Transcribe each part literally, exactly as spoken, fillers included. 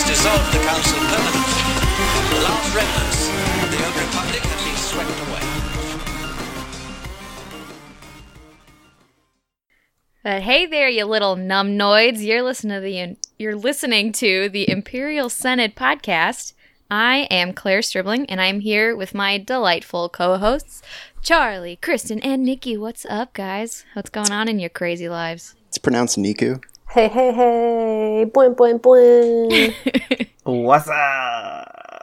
dissolved the council permanently. The last remnants of the old republic have been swept away. But hey there, you little numbnoids! You're listening to the you're listening to the Imperial Senate podcast. I am Claire Stribling, and I'm here with my delightful co-hosts, Charlie, Kristen, and Nikki. What's up, guys? What's going on in your crazy lives? It's pronounced Niku. Hey, hey, hey! Boing, boing, boing! What's up?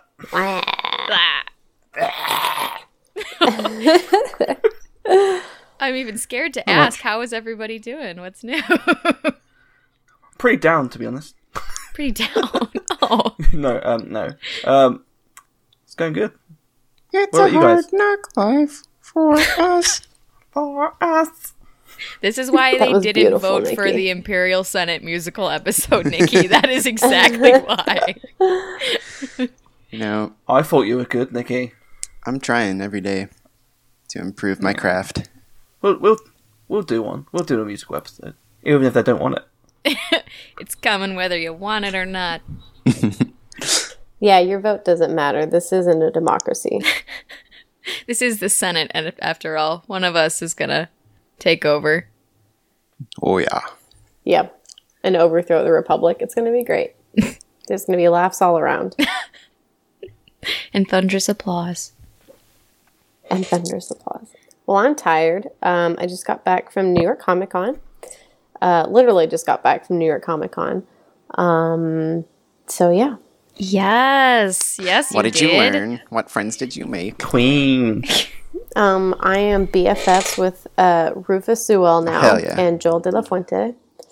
I'm even scared to ask, how is everybody doing? What's new? Pretty down, to be honest. Pretty down? Oh. no, um, no. Um, it's going good. It's what a hard knock life for us. For us. This is why they didn't vote Nikki. for the Imperial Senate musical episode, Nikki. That is exactly why. You know, I thought you were good, Nikki. I'm trying every day to improve my craft. We'll, we'll, we'll do one. We'll do a musical episode. Even if they don't want it. It's coming whether you want it or not. Yeah, your vote doesn't matter. This isn't a democracy. This is the Senate, and after all, one of us is going to take over. Oh, yeah. Yeah. And overthrow the republic. It's going to be great. There's going to be laughs all around. And thunderous applause. And thunderous applause. Well, I'm tired. Um, I just got back from New York Comic Con. Uh, literally just got back from New York Comic Con. Um, so, yeah. Yes. Yes, you What did, did you learn? What friends did you make? Queen. Um, I am B F Fs with uh, Rufus Sewell now. Hell yeah. And Joel De La Fuente.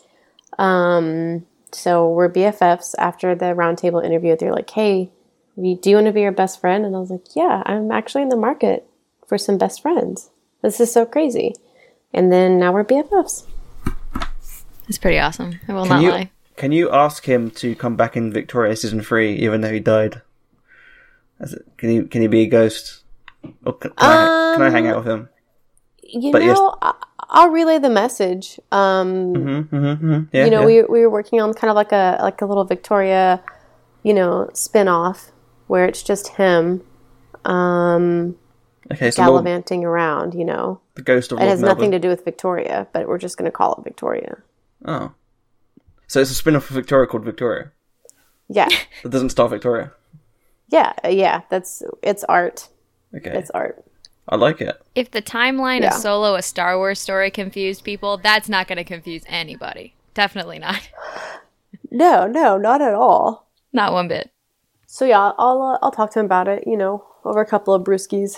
Um, so we're B F Fs. After the roundtable interview, they're like, hey, do you want to be your best friend? And I was like, yeah, I'm actually in the market for some best friends. This is so crazy. And then now we're B F Fs. It's pretty awesome. I will Can not you, lie. Can you ask him to come back in Victoria season three, even though he died? As it, can he can he be a ghost? Or can, can, Um, I, can I hang out with him? You But know, yes- I- I'll relay the message. Um, Mm-hmm, mm-hmm, mm-hmm. Yeah, you know, yeah. we we were working on kind of like a like a little Victoria, you know, spin-off where it's just him um, okay, so Lord, gallivanting around, you know. the ghost of It Lord has nothing Melbourne. to do with Victoria, but we're just going to call it Victoria. Oh. So it's a spin-off of Victoria called Victoria. Yeah. That doesn't star Victoria. Yeah, uh, yeah, that's it's art. Okay. It's art. I like it. If the timeline Yeah. of Solo, a Star Wars story, confused people, that's not going to confuse anybody. Definitely not. No, no, not at all. Not one bit. So yeah, I'll uh, I'll talk to him about it, you know, over a couple of brewskis.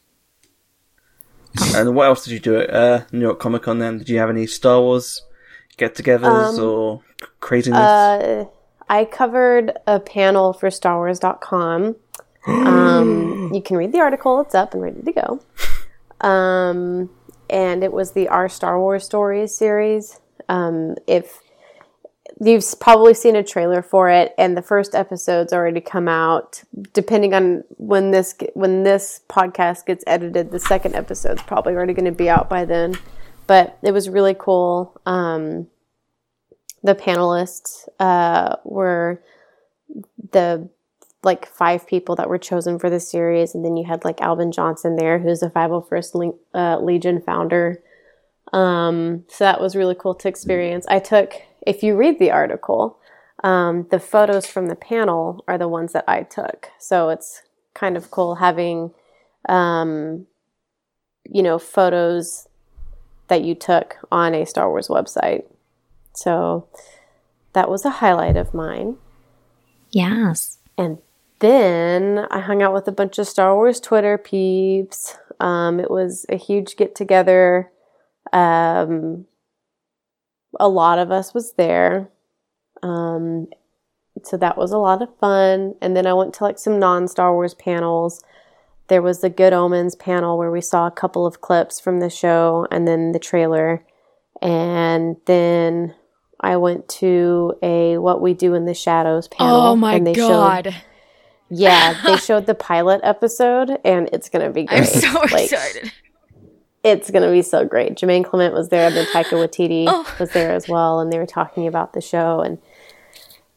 And what else did you do at uh, New York Comic Con then? Did you have any Star Wars get-togethers Um, or craziness? Uh, I covered a panel for Star Wars dot com. Um, you can read the article; it's up and ready to go. Um, and it was the Our Star Wars Stories series. Um, if you've probably seen a trailer for it, and the first episode's already come out. Depending on when this when this podcast gets edited, the second episode's probably already going to be out by then. But it was really cool. Um, the panelists uh, were the like five people that were chosen for the series, and then you had like Albin Johnson there, who's the five oh first Le- uh, Legion founder. Um, so that was really cool to experience. I took, if you read the article, um, the photos from the panel are the ones that I took. So it's kind of cool having, um, you know, photos that you took on a Star Wars website. So that was a highlight of mine. Yes. And then I hung out with a bunch of Star Wars Twitter peeps. Um, it was a huge get together. Um, a lot of us was there. Um, so that was a lot of fun. And then I went to like some non-Star Wars panels. There was the Good Omens panel where we saw a couple of clips from the show and then the trailer. And then I went to a What We Do in the Shadows panel. Oh my and they god. Showed, yeah, they showed the pilot episode, and it's going to be great. I'm so Like, excited. It's going to be so great. Jermaine Clement was there, and then Taika Waititi Oh. was there as well, and they were talking about the show. And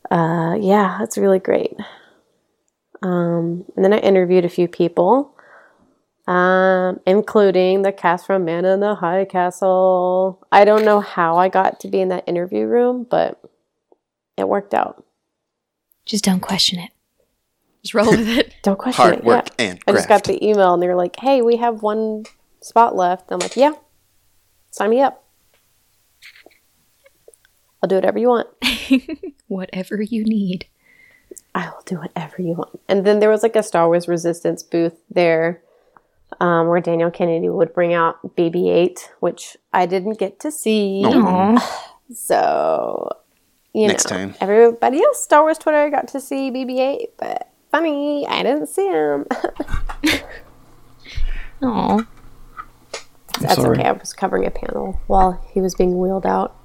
Uh, yeah, it's really great. Um, and then I interviewed a few people, um, including the cast from Man in the High Castle. I don't know how I got to be in that interview room, but it worked out. Just don't question it. Just roll with it. Don't question Hard it. work yeah. and I just got graft. the email and they were like, hey, we have one spot left. I'm like, yeah, sign me up. I'll do whatever you want. Whatever you need. I will do whatever you want. And then there was like a Star Wars Resistance booth there um, where Daniel Kennedy would bring out B B eight, which I didn't get to see. Aw. So, you Next know, time. everybody else, Star Wars Twitter, got to see B B eight, but funny, I didn't see him. Aw. That's sorry. okay. I was covering a panel while he was being wheeled out.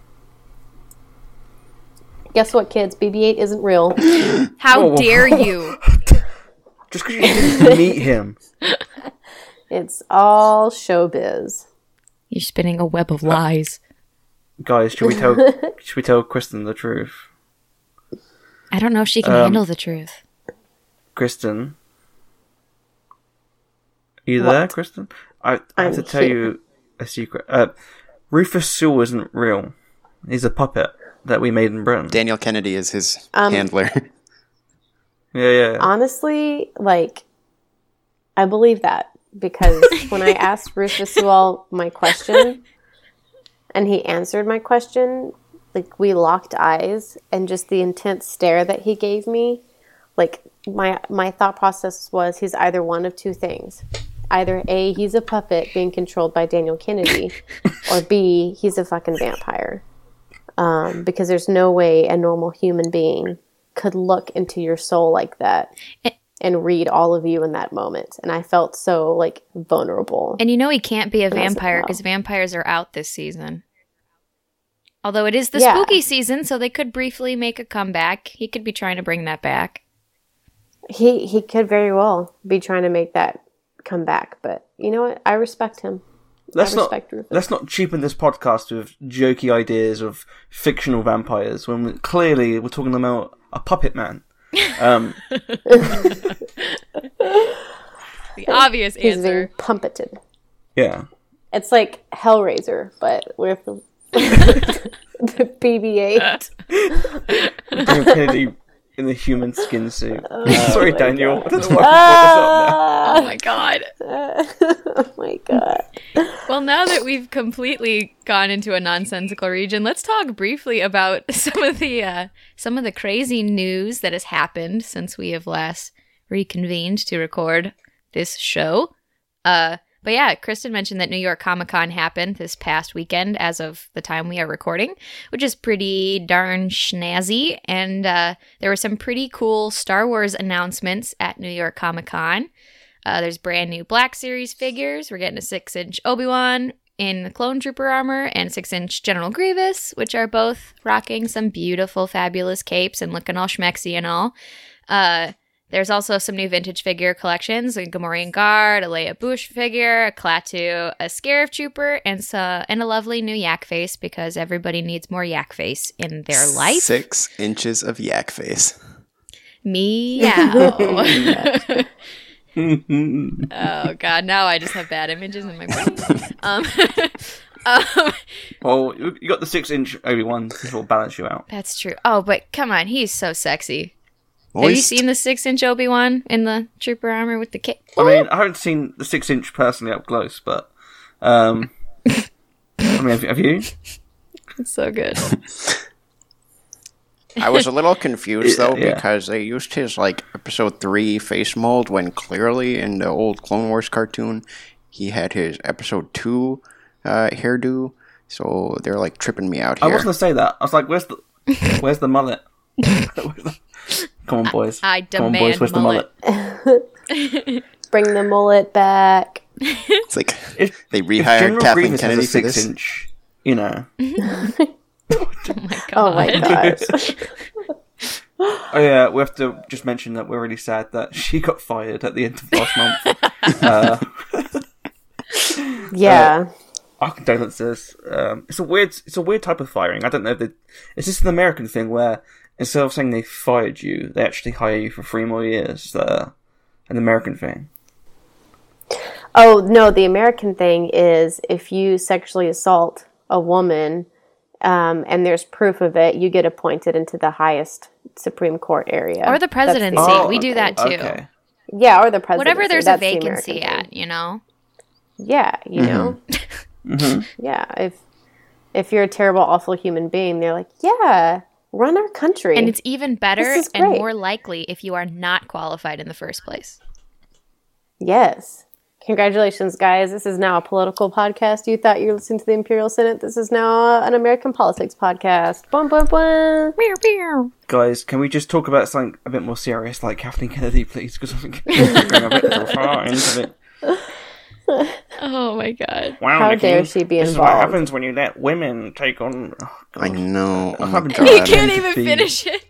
Guess what, kids? B B eight isn't real. How Whoa, whoa. dare you? Just because you didn't meet him. It's all showbiz. You're spinning a web of lies. Guys, should we tell should we tell Kristen the truth? I don't know if she can Um, handle the truth. Kristen? Are you there, Kristen? I, I have I'm to tell here. you a secret. Uh, Rufus Sewell isn't real. He's a puppet that we made in Britain. Daniel Kennedy is his Um, handler. Yeah, yeah. Honestly, like, I believe that because when I asked Rufus Sewell my question and he answered my question, like, we locked eyes and just the intense stare that he gave me, like, my my thought process was he's either one of two things. Either A, he's a puppet being controlled by Daniel Kennedy, or B, he's a fucking vampire. Um, because there's no way a normal human being could look into your soul like that and read all of you in that moment. And I felt so, like, vulnerable. And you know he can't be a I was like, vampire wow. because vampires are out this season. Although it is the Yeah. spooky season, so they could briefly make a comeback. He could be trying to bring that back. He he could very well be trying to make that come back. But you know what? I respect him. let's I not respect Rufus. let's not cheapen this podcast with jokey ideas of fictional vampires when we, clearly we're talking about a puppet man. Um, The obvious He's being answer. pumpeted. yeah. It's like Hellraiser, but with the, the B B eight. Daniel Kennedy in the human skin suit. Sorry, my Daniel. God. That's why I Oh my god. Oh my god. Well, now that we've completely gone into a nonsensical region, let's talk briefly about some of the uh, some of the crazy news that has happened since we have last reconvened to record this show. Uh, but yeah, Kristen mentioned that New York Comic Con happened this past weekend as of the time we are recording, which is pretty darn snazzy. And uh, there were some pretty cool Star Wars announcements at New York Comic Con. Uh, there's brand new Black Series figures. We're getting a six-inch Obi-Wan in the Clone Trooper armor and six-inch General Grievous, which are both rocking some beautiful, fabulous capes and looking all schmexy and all. Uh, there's also some new vintage figure collections, a Gamorrean Guard, a Leia Bush figure, a Klaatu, a Scarif Trooper, and, so, and a lovely new Yak Face because everybody needs more Yak Face in their life. Six inches of yak face. Meow. Oh god, now I just have bad images in my brain. Um, um, Well, you you got the six-inch Obi-Wan. This will balance you out. that's true. Oh, but come on, he's so sexy. Have you Moist. seen the six-inch Obi-Wan in the trooper armor with the cape? I mean, I haven't seen the six-inch personally up close, but um, I mean, have, have you? It's so good. I was a little confused though Yeah. because they used his like episode three face mold when clearly in the old Clone Wars cartoon he had his episode two uh, hairdo. So they're like tripping me out I here. was gonna say that. I was like, "Where's the, where's the mullet?" Come on, boys. I Come on, demand boys. Where's mullet. the mullet? Bring the mullet back. It's like If, they if rehired General Kathleen Grievous Kennedy has a for this. six-inch, you know. Oh my gosh. Oh yeah, we have to just mention that we're really sad that she got fired at the end of last month. uh, Yeah. our condolences. Um, it's a weird, it's a weird type of firing. I don't know if it, is this an American thing where instead of saying they fired you, they actually hire you for three more years. Is that uh, an American thing? Oh, no, the American thing is if you sexually assault a woman um, and there's proof of it, you get appointed into the highest Supreme Court area. Or the presidency. Oh, we do that too. Okay. Yeah, or the presidency. Whatever there's That's a the vacancy American at, thing. you know? Yeah, you know? Mm-hmm. Yeah, if if you're a terrible, awful human being, they're like, yeah, run our country. And it's even better This is and great. more likely if you are not qualified in the first place. Yes. Congratulations, guys. This is now a political podcast. You thought you were listening to the Imperial Senate. This is now an American politics podcast. Bum, bum, bum. Meow, meow. Guys, can we just talk about something a bit more serious, like Kathleen Kennedy, please? Because I think we're going a bit too far into it. Oh my god. Wow, How Nikki, dare she be this is what involved. happens when you let women take on... Oh, God. I know. Oh my I'm god. You can't to even be- finish it.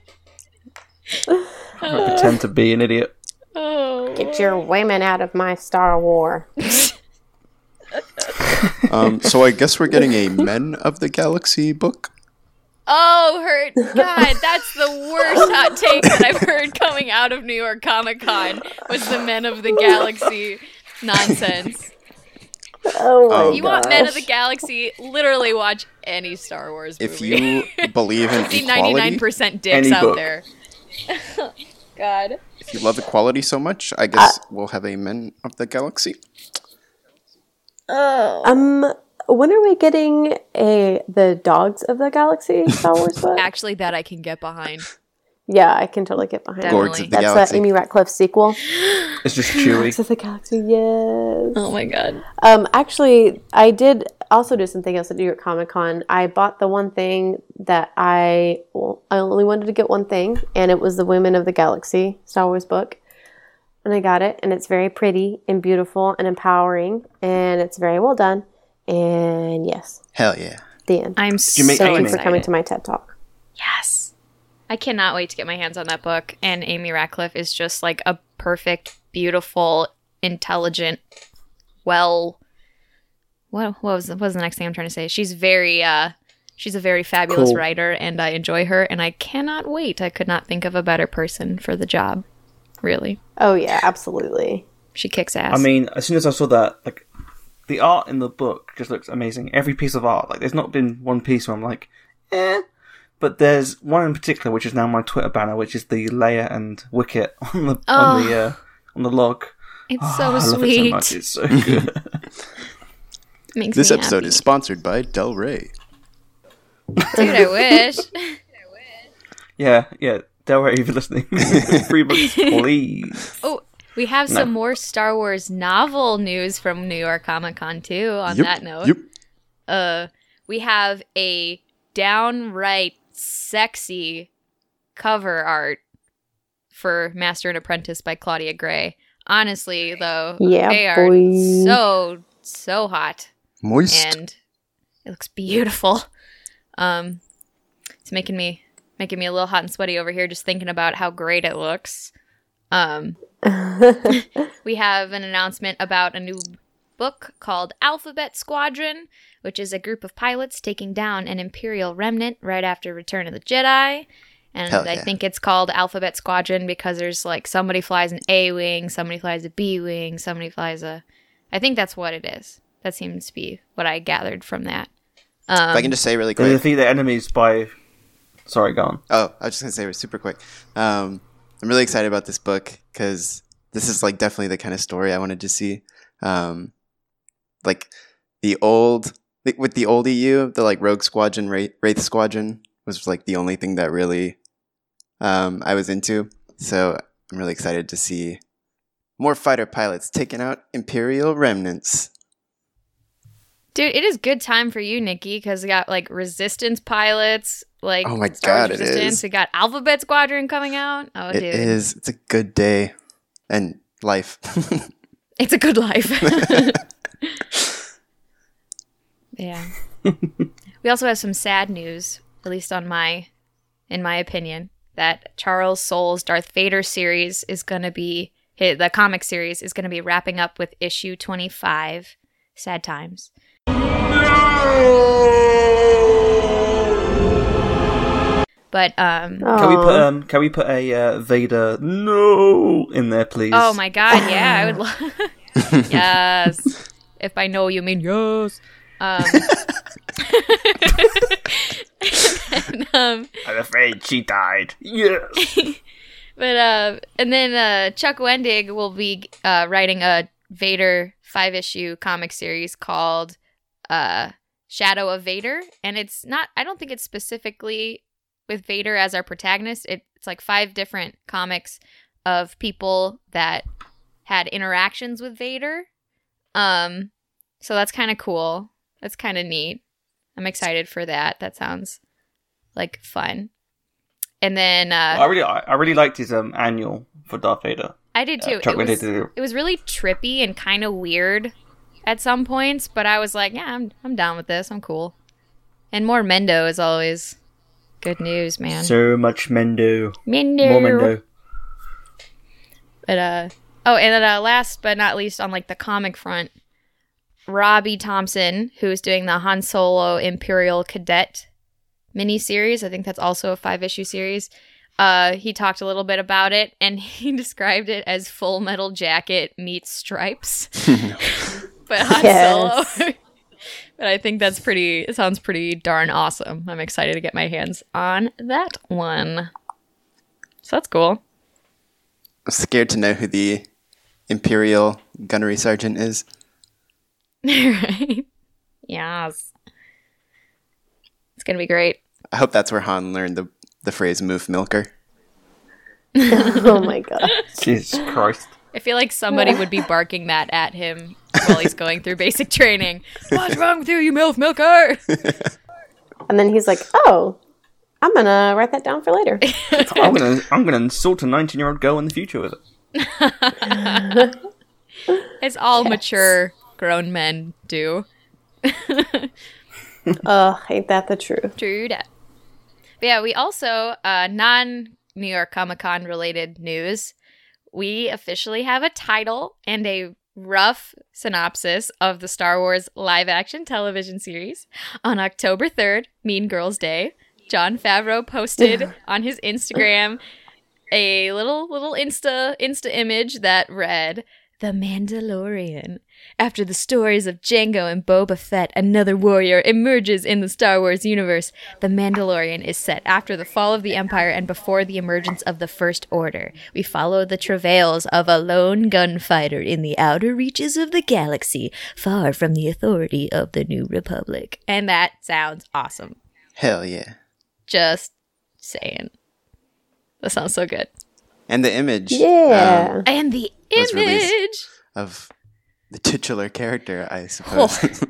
I pretend to be an idiot. Oh. Get your women out of my Star War. Um, so I guess we're getting a Men of the Galaxy book. Oh, hurt. God, that's the worst hot take that I've heard coming out of New York Comic Con was the Men of the Galaxy nonsense. Oh my Oh, You want Men of the gosh. Galaxy, literally watch any Star Wars movie. If you believe in See equality, ninety-nine percent dicks Any out book. there. God. if you love equality so much, I guess we'll have a Men of the Galaxy. Um, when are we getting a the Dogs of the Galaxy Star Wars book? Actually, that I can get behind. Yeah, I can totally get behind Definitely. that. Gorgs of the That's Galaxy. uh, Amy Ratcliffe's sequel. It's just chewy. Dogs of the Galaxy, yes. Oh my god. Um, actually, I did also do something else at New York Comic Con. I bought the one thing that I well, I only wanted to get one thing, and it was the Women of the Galaxy Star Wars book. And I got it, and it's very pretty and beautiful and empowering, and it's very well done. And yes, Hell yeah. the end. I'm you so make Thank you Amy? for coming excited. to my TED Talk. Yes. I cannot wait to get my hands on that book. And Amy Ratcliffe is just like a perfect, beautiful, intelligent, well, what, what was what was the next thing I'm trying to say? She's very, uh, she's a very fabulous Cool. writer, and I enjoy her. And I cannot wait. I could not think of a better person for the job. Really, Oh yeah, absolutely. she kicks ass. I mean, as soon as I saw that, like, the art in the book just looks amazing. Every piece of art, like, there's not been one piece where I'm like, eh. But there's one in particular, which is now my Twitter banner, which is the Leia and Wicket on the on the uh, on the log. it's Oh, so I love it so sweet. much. It's so good. Makes This me episode happy. is sponsored by Del Rey. Dude, I wish. yeah, yeah. Del Rey, if you're listening, free books, please. Oh, we have some more Star Wars novel news from New York Comic Con too. On Yep, that note, Yep. uh, we have a downright sexy cover art for Master and Apprentice by Claudia Gray. Honestly, though, Yeah, they are boy. so so hot, Moist. and it looks beautiful. Um, it's making me making me a little hot and sweaty over here just thinking about how great it looks. Um, we have an announcement about a new book called Alphabet Squadron, which is a group of pilots taking down an Imperial remnant right after Return of the Jedi. And Hell I yeah. think it's called Alphabet Squadron because there's like somebody flies an A wing, somebody flies a B wing, somebody flies a. I think that's what it is. That seems to be what I gathered from that. if I can just say really They quick. defeat their enemies by. Sorry, go on. Oh, I was just gonna say it was super quick. Um, I'm really excited about this book because this is like definitely the kind of story I wanted to see. Um, like the old with the old E U, the like Rogue Squadron, Wraith, Wraith Squadron was like the only thing that really um, I was into. So I'm really excited to see more fighter pilots taking out Imperial remnants. Dude, it is good time for you, Nikki, because we got like Resistance pilots, like Oh my Star Wars God, it Resistance. is. We got Alphabet Squadron coming out. Oh, It dude, is. It's a good day and life. it's a good life. Yeah. We also have some sad news, at least on my, in my opinion, that Charles Soule's Darth Vader series is going to be, the comic series is going to be wrapping up with issue twenty-five. Sad times. But um, Can we put Aw. um? Can we put a uh, Vader no in there, please? oh my god, yeah, I would love. Yes, if by no you mean yes. Um, and, um, I'm afraid she died. Yes. but uh, and then uh, Chuck Wendig will be uh, writing a Vader five issue comic series called uh, Shadow of Vader, and it's not. I don't think it's specifically with Vader as our protagonist. It, it's like five different comics of people that had interactions with Vader. Um, so that's kind of cool. That's kind of neat. I'm excited for that. That sounds like fun. And then uh, I really, I I really liked his um annual for Darth Vader. I did too. Uh, Chuck it, was, Wendig did it. it was really trippy and kind of weird at some points, but I was like, yeah, I'm I'm down with this. I'm cool. And more Mendo is always good news, man. So much Mendo. Mendo. More Mendo. But uh oh, and then uh, last but not least, on like the comic front, Robbie Thompson, who is doing the Han Solo Imperial Cadet miniseries. I think that's also a five issue series. Uh, he talked a little bit about it, and he described it as Full Metal Jacket meets Stripes. But Han Yes. Solo. But I think that's pretty. It sounds pretty darn awesome. I'm excited to get my hands on that one. So that's cool. I'm scared to know who the Imperial Gunnery Sergeant is. Right? Yes. It's gonna be great. I hope that's where Han learned the, the phrase "moof milker." Oh my god. Jesus Christ. I feel like somebody would be barking that at him while he's going through basic training. What's wrong with you, you MILF milker? And then he's like, "Oh, I'm gonna write that down for later." I'm gonna, I'm gonna insult a nineteen-year-old girl in the future with it. As all mature grown men do. Ugh, ain't that the truth? True that. But yeah, we also, uh, non-New York Comic Con related news, we officially have a title and a rough synopsis of the Star Wars live-action television series. On October third, Mean Girls Day, Jon Favreau posted on his Instagram a little little Insta Insta image that read, "The Mandalorian. After the stories of Jango and Boba Fett, another warrior emerges in the Star Wars universe. The Mandalorian is set after the fall of the Empire and before the emergence of the First Order. We follow the travails of a lone gunfighter in the outer reaches of the galaxy, far from the authority of the New Republic." And that sounds awesome. Hell yeah. Just saying. That sounds so good. And the image Yeah. um, And the Was released. image! of the titular character, I suppose.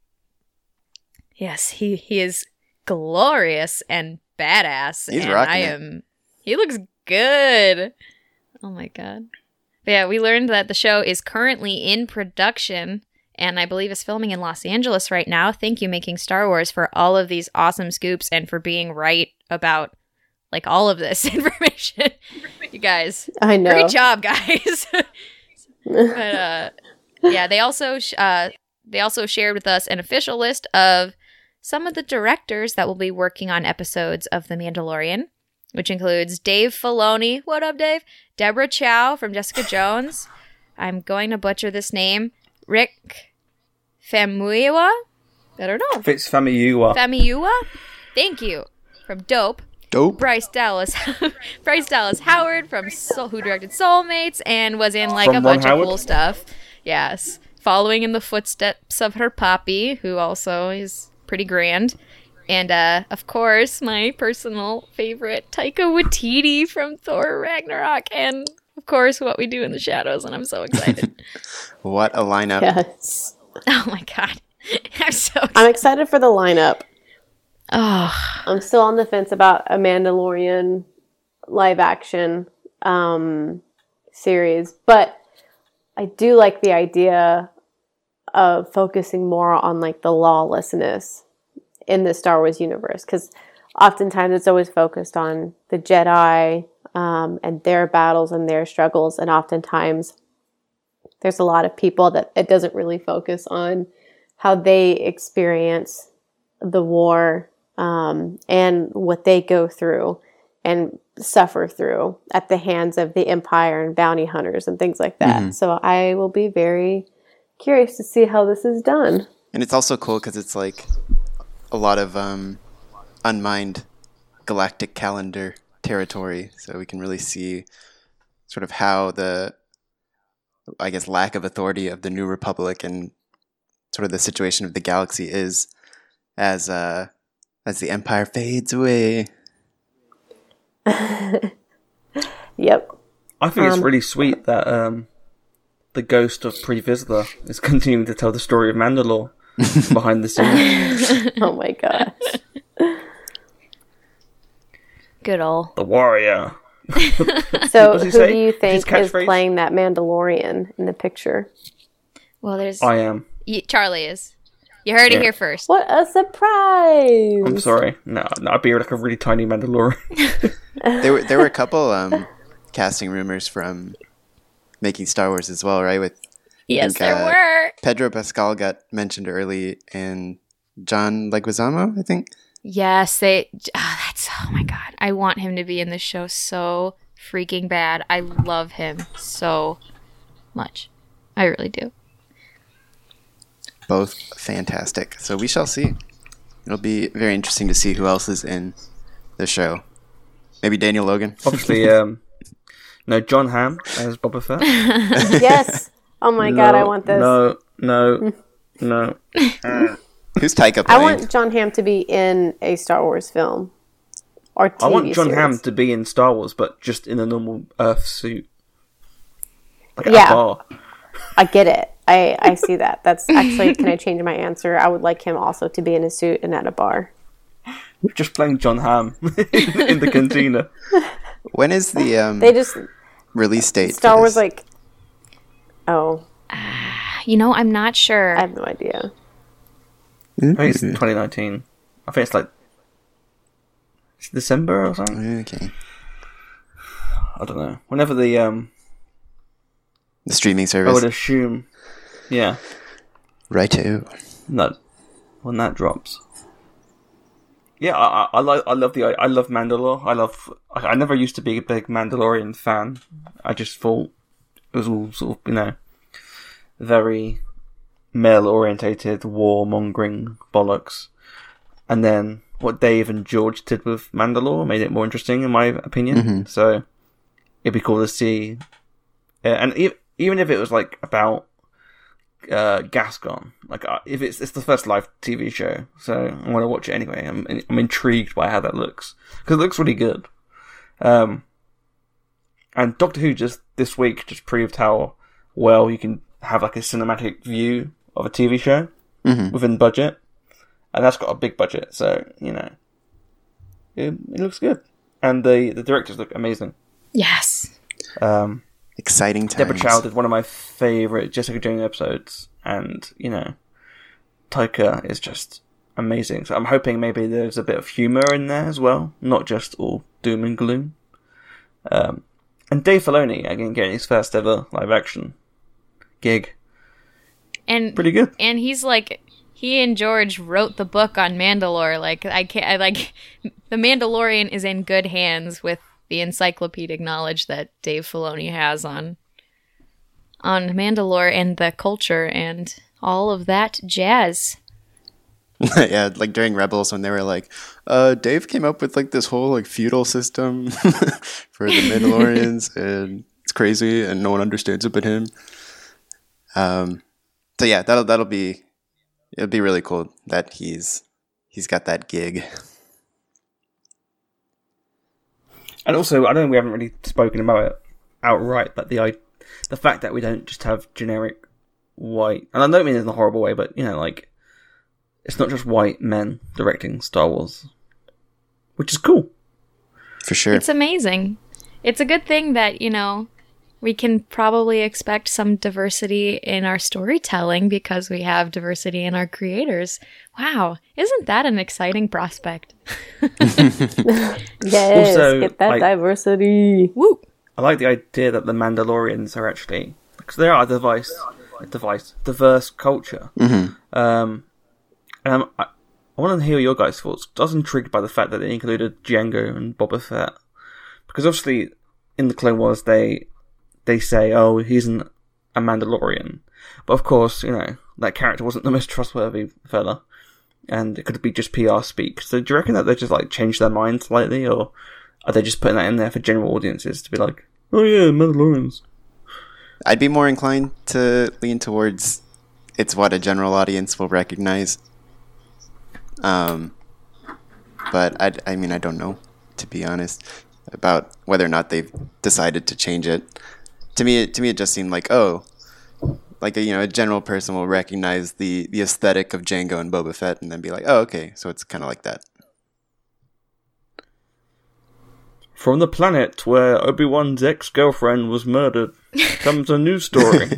Yes, he, he is glorious and badass. He's and rocking I it. am. He looks good. Oh my god. But yeah, we learned that the show is currently in production, and I believe is filming in Los Angeles right now. Thank you, Making Star Wars, for all of these awesome scoops and for being right about like all of this information. You guys, I know. great job, guys. But uh, yeah, they also sh- uh, they also shared with us an official list of some of the directors that will be working on episodes of The Mandalorian, which includes Dave Filoni. What up, Dave? Deborah Chow from Jessica Jones. I'm going to butcher this name. Rick Famuyiwa? I don't know. Fitz Famuyiwa. Famuyiwa? Thank you. From Dope. Dope. Bryce Dallas, Bryce Dallas Howard from Soul, who directed Soulmates and was in like From a Ron bunch Howard? of cool stuff. Yes, following in the footsteps of her poppy, who also is pretty grand, and uh, of course my personal favorite, Taika Waititi from Thor Ragnarok, and of course What We Do in the Shadows. And I'm so excited. What a lineup. Yes. Oh my god, I'm so excited. I'm excited for the lineup. Oh, I'm still on the fence about a Mandalorian live action um, series, but I do like the idea of focusing more on like the lawlessness in the Star Wars universe, because oftentimes it's always focused on the Jedi um, and their battles and their struggles, and oftentimes there's a lot of people that it doesn't really focus on how they experience the war um, and what they go through and suffer through at the hands of the Empire and bounty hunters and things like that. Mhm. So I will be very curious to see how this is done. And it's also cool because it's like a lot of um, unmined galactic calendar territory, so we can really see sort of how the, I guess, lack of authority of the New Republic and sort of the situation of the galaxy is as uh, as the Empire fades away. Yep. I think it's Um, really sweet that um, the ghost of Pre Vizsla is continuing to tell the story of Mandalore behind the scenes. Oh my gosh. Good ol'. The warrior. So What's he who say? do you His think is catchphrase? playing that Mandalorian in the picture? Well, there's I am. y- Charlie is. You heard Yeah. it here first. What a surprise! I'm sorry. No, no, I'd be like a really tiny Mandalorian. There were there were a couple um, casting rumors from making Star Wars as well, right? With Yes, think, there uh, were. Pedro Pascal got mentioned early, and John Leguizamo, I think. Yes, they. Oh, that's. Oh my god, I want him to be in this show so freaking bad. I love him so much. I really do. Both fantastic. So we shall see. It'll be very interesting to see who else is in the show. Maybe Daniel Logan. Obviously, um, no, John Hamm as Boba Fett. Yes. Oh my god, I No, want this. No, no, no. Who's Taika I playing? want John Hamm to be in a Star Wars film or T V I want John series. Hamm to be in Star Wars, but just in a normal Earth suit. Like at Yeah. a bar. I get it. I, I see that. That's actually, can I change my answer? I would like him also to be in a suit and at a bar. Just playing John Hamm in the cantina. When is the um, They just, release date? Star for Wars, this? like, oh, You know, I'm not sure. I have no idea. I think it's twenty nineteen. I think it's like it's December or something. Okay. I don't know. Whenever the um, The streaming I service. would assume, yeah, Righto. no, when that drops. Yeah, I, I, I like. I love the. I love Mandalore. I love. I, I never used to be a big Mandalorian fan. I just thought it was all sort of, you know, very male-orientated, war-mongering bollocks. And then what Dave and George did with Mandalore made it more interesting, in my opinion. Mhm. So it'd be cool to see. Uh, and e- even if it was like about uh, Gascon, like uh, if it's it's the first live T V show, so I want to watch it anyway. I'm I'm intrigued by how that looks because it looks really good. Um, and Doctor Who just this week just proved how well you can have like a cinematic view of a T V show Mhm. within budget, and that's got a big budget, so you know it, it looks good, and the the directors look amazing. yes. Um, Exciting times. Deborah Chow did one of my favourite Jessica Jones episodes, and, you know, Taika is just amazing. So I'm hoping maybe there's a bit of humour in there as well, not just all doom and gloom. Um, and Dave Filoni, again, getting his first ever live-action gig. And Pretty good. and he's like, he and George wrote the book on Mandalore. Like, I can't, I like, The Mandalorian is in good hands with the encyclopedic knowledge that Dave Filoni has on on Mandalore and the culture and all of that jazz. Yeah, like during Rebels when they were like, uh, Dave came up with like this whole like feudal system for the Mandalorians, and it's crazy, and no one understands it but him. Um, so yeah, that'll that'll be it'll be really cool that he's he's got that gig. And also, I don't know, we haven't really spoken about it outright, but the I, the fact that we don't just have generic white, and I don't mean it in a horrible way, but, you know, like, it's not just white men directing Star Wars, which is cool. For sure. It's amazing. It's a good thing that, you know, we can probably expect some diversity in our storytelling because we have diversity in our creators. Wow, isn't that an exciting prospect? Yes, Also, get that like- diversity. Woo! I like the idea that the Mandalorians are actually, because they are a device, a device, diverse culture. Mhm. Um, and I'm, I, I want to hear your guys' thoughts. I was intrigued by the fact that they included Django and Boba Fett. Because obviously, in the Clone Wars, they they say, oh, he's an, a Mandalorian. But of course, you know, that character wasn't the most trustworthy fella. And it could be just P R speak. So do you reckon that they just, like, changed their mind slightly? Or are they just putting that in there for general audiences to be like, oh yeah, Mandalorians? I'd be more inclined to lean towards it's what a general audience will recognize. Um, but I, I mean, I don't know, to be honest, about whether or not they've decided to change it. To me, to me, it just seemed like, oh, like a, you know, a general person will recognize the, the aesthetic of Django and Boba Fett, and then be like, oh, okay, so it's kind of like that. From the planet where Obi-Wan's ex-girlfriend was murdered comes a new story.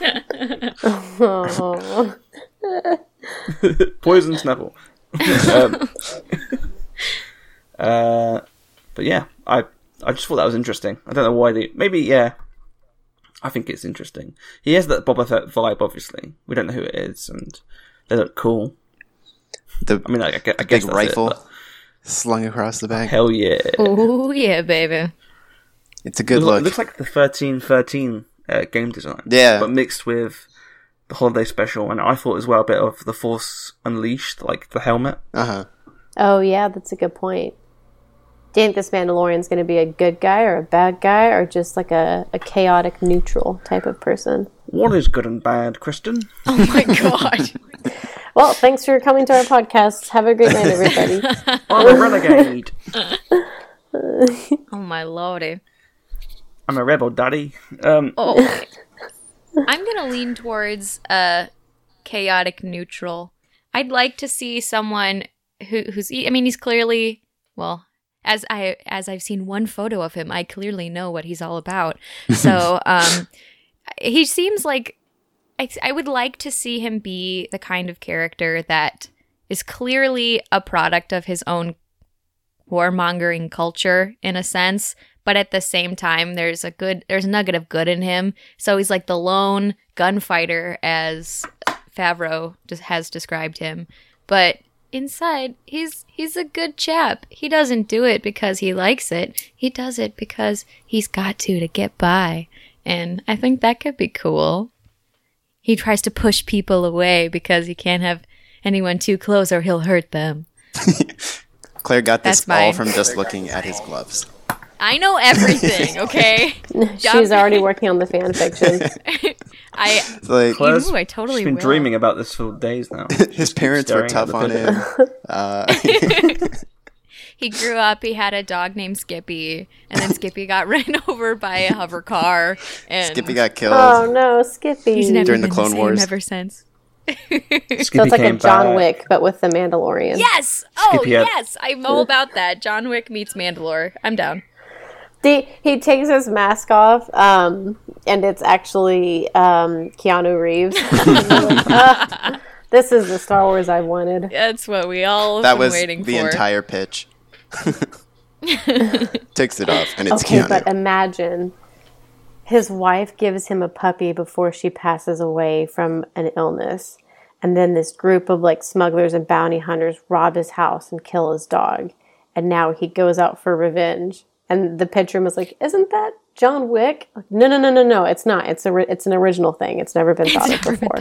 Oh. Poison Snapple. um, uh, but yeah, I I just thought that was interesting. I don't know why they... Maybe, yeah. I think it's interesting. He has that Boba Fett vibe, obviously. We don't know who it is, and they look cool. The I mean, I, I guess big that's rifle it, but slung across the back. hell yeah. Oh yeah, baby. It's a good It look. looks like the thirteen thirteen uh, game design. Yeah. But mixed with the holiday special, and I thought as well a bit of the Force Unleashed, like the helmet. Uh-huh. Oh, yeah, that's a good point. Do you think this Mandalorian's going to be a good guy or a bad guy or just like a, a chaotic neutral type of person? What is good and bad, Kristen? Oh my god. Well, thanks for coming to our podcast. Have a great night, everybody. I'm a renegade. Oh my lordy. I'm a rebel, daddy. Um, Oh. I'm gonna lean towards a chaotic neutral. I'd like to see someone who who's I mean he's clearly well as I as I've seen one photo of him, I clearly know what he's all about. So um, he seems like I, I would like to see him be the kind of character that is clearly a product of his own warmongering culture in a sense, but at the same time there's a good there's a nugget of good in him. So he's like the lone gunfighter as Favreau just has described him, but inside he's he's a good chap. He doesn't do it because he likes it. He does it because he's got to to get by, and I think that could be cool. He tries to push people away because he can't have anyone too close or he'll hurt them. Claire got this That's mine. all from just looking at his gloves. I know everything, okay? She's already working on the fan fiction. I It's like Claire's Ooh, I totally she's been will. dreaming about this for days now. his parents were staring at tough the on pillow. him. Uh, He grew up, he had a dog named Skippy, and then Skippy got ran over by a hover car, and Skippy got killed. Oh, no, Skippy. he's never during the been Clone the same Wars. ever since. So Skippy it's like a came John back. Wick, but with the Mandalorian. Yes! Oh, Skippy had- yes! I'm all about that. John Wick meets Mandalore. I'm down. The, he takes his mask off, um, and it's actually um, Keanu Reeves. Like, "Ah, this is the Star Wars I wanted. That's what we all have That been was waiting the for. entire pitch. Takes it off, and it's Okay, Keanu. but imagine his wife gives him a puppy before she passes away from an illness. And then this group of like smugglers and bounty hunters rob his house and kill his dog. And now he goes out for revenge. And the pitch room was like, isn't that John Wick? Like, no, no, no, no, no. It's not. It's a. It's an original thing. It's never been thought of never been before.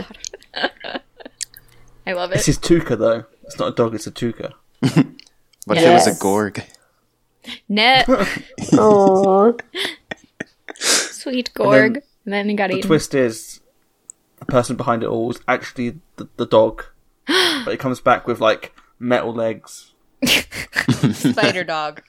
I love It's it. his Tuca, though. It's not a dog, it's a Tuca. What if it was Yes. a Gorg? Net, Oh, sweet Gorg. And then, and then he got The eaten. twist is the person behind it all is actually the, the dog. But it comes back with, like, metal legs. Spider dog.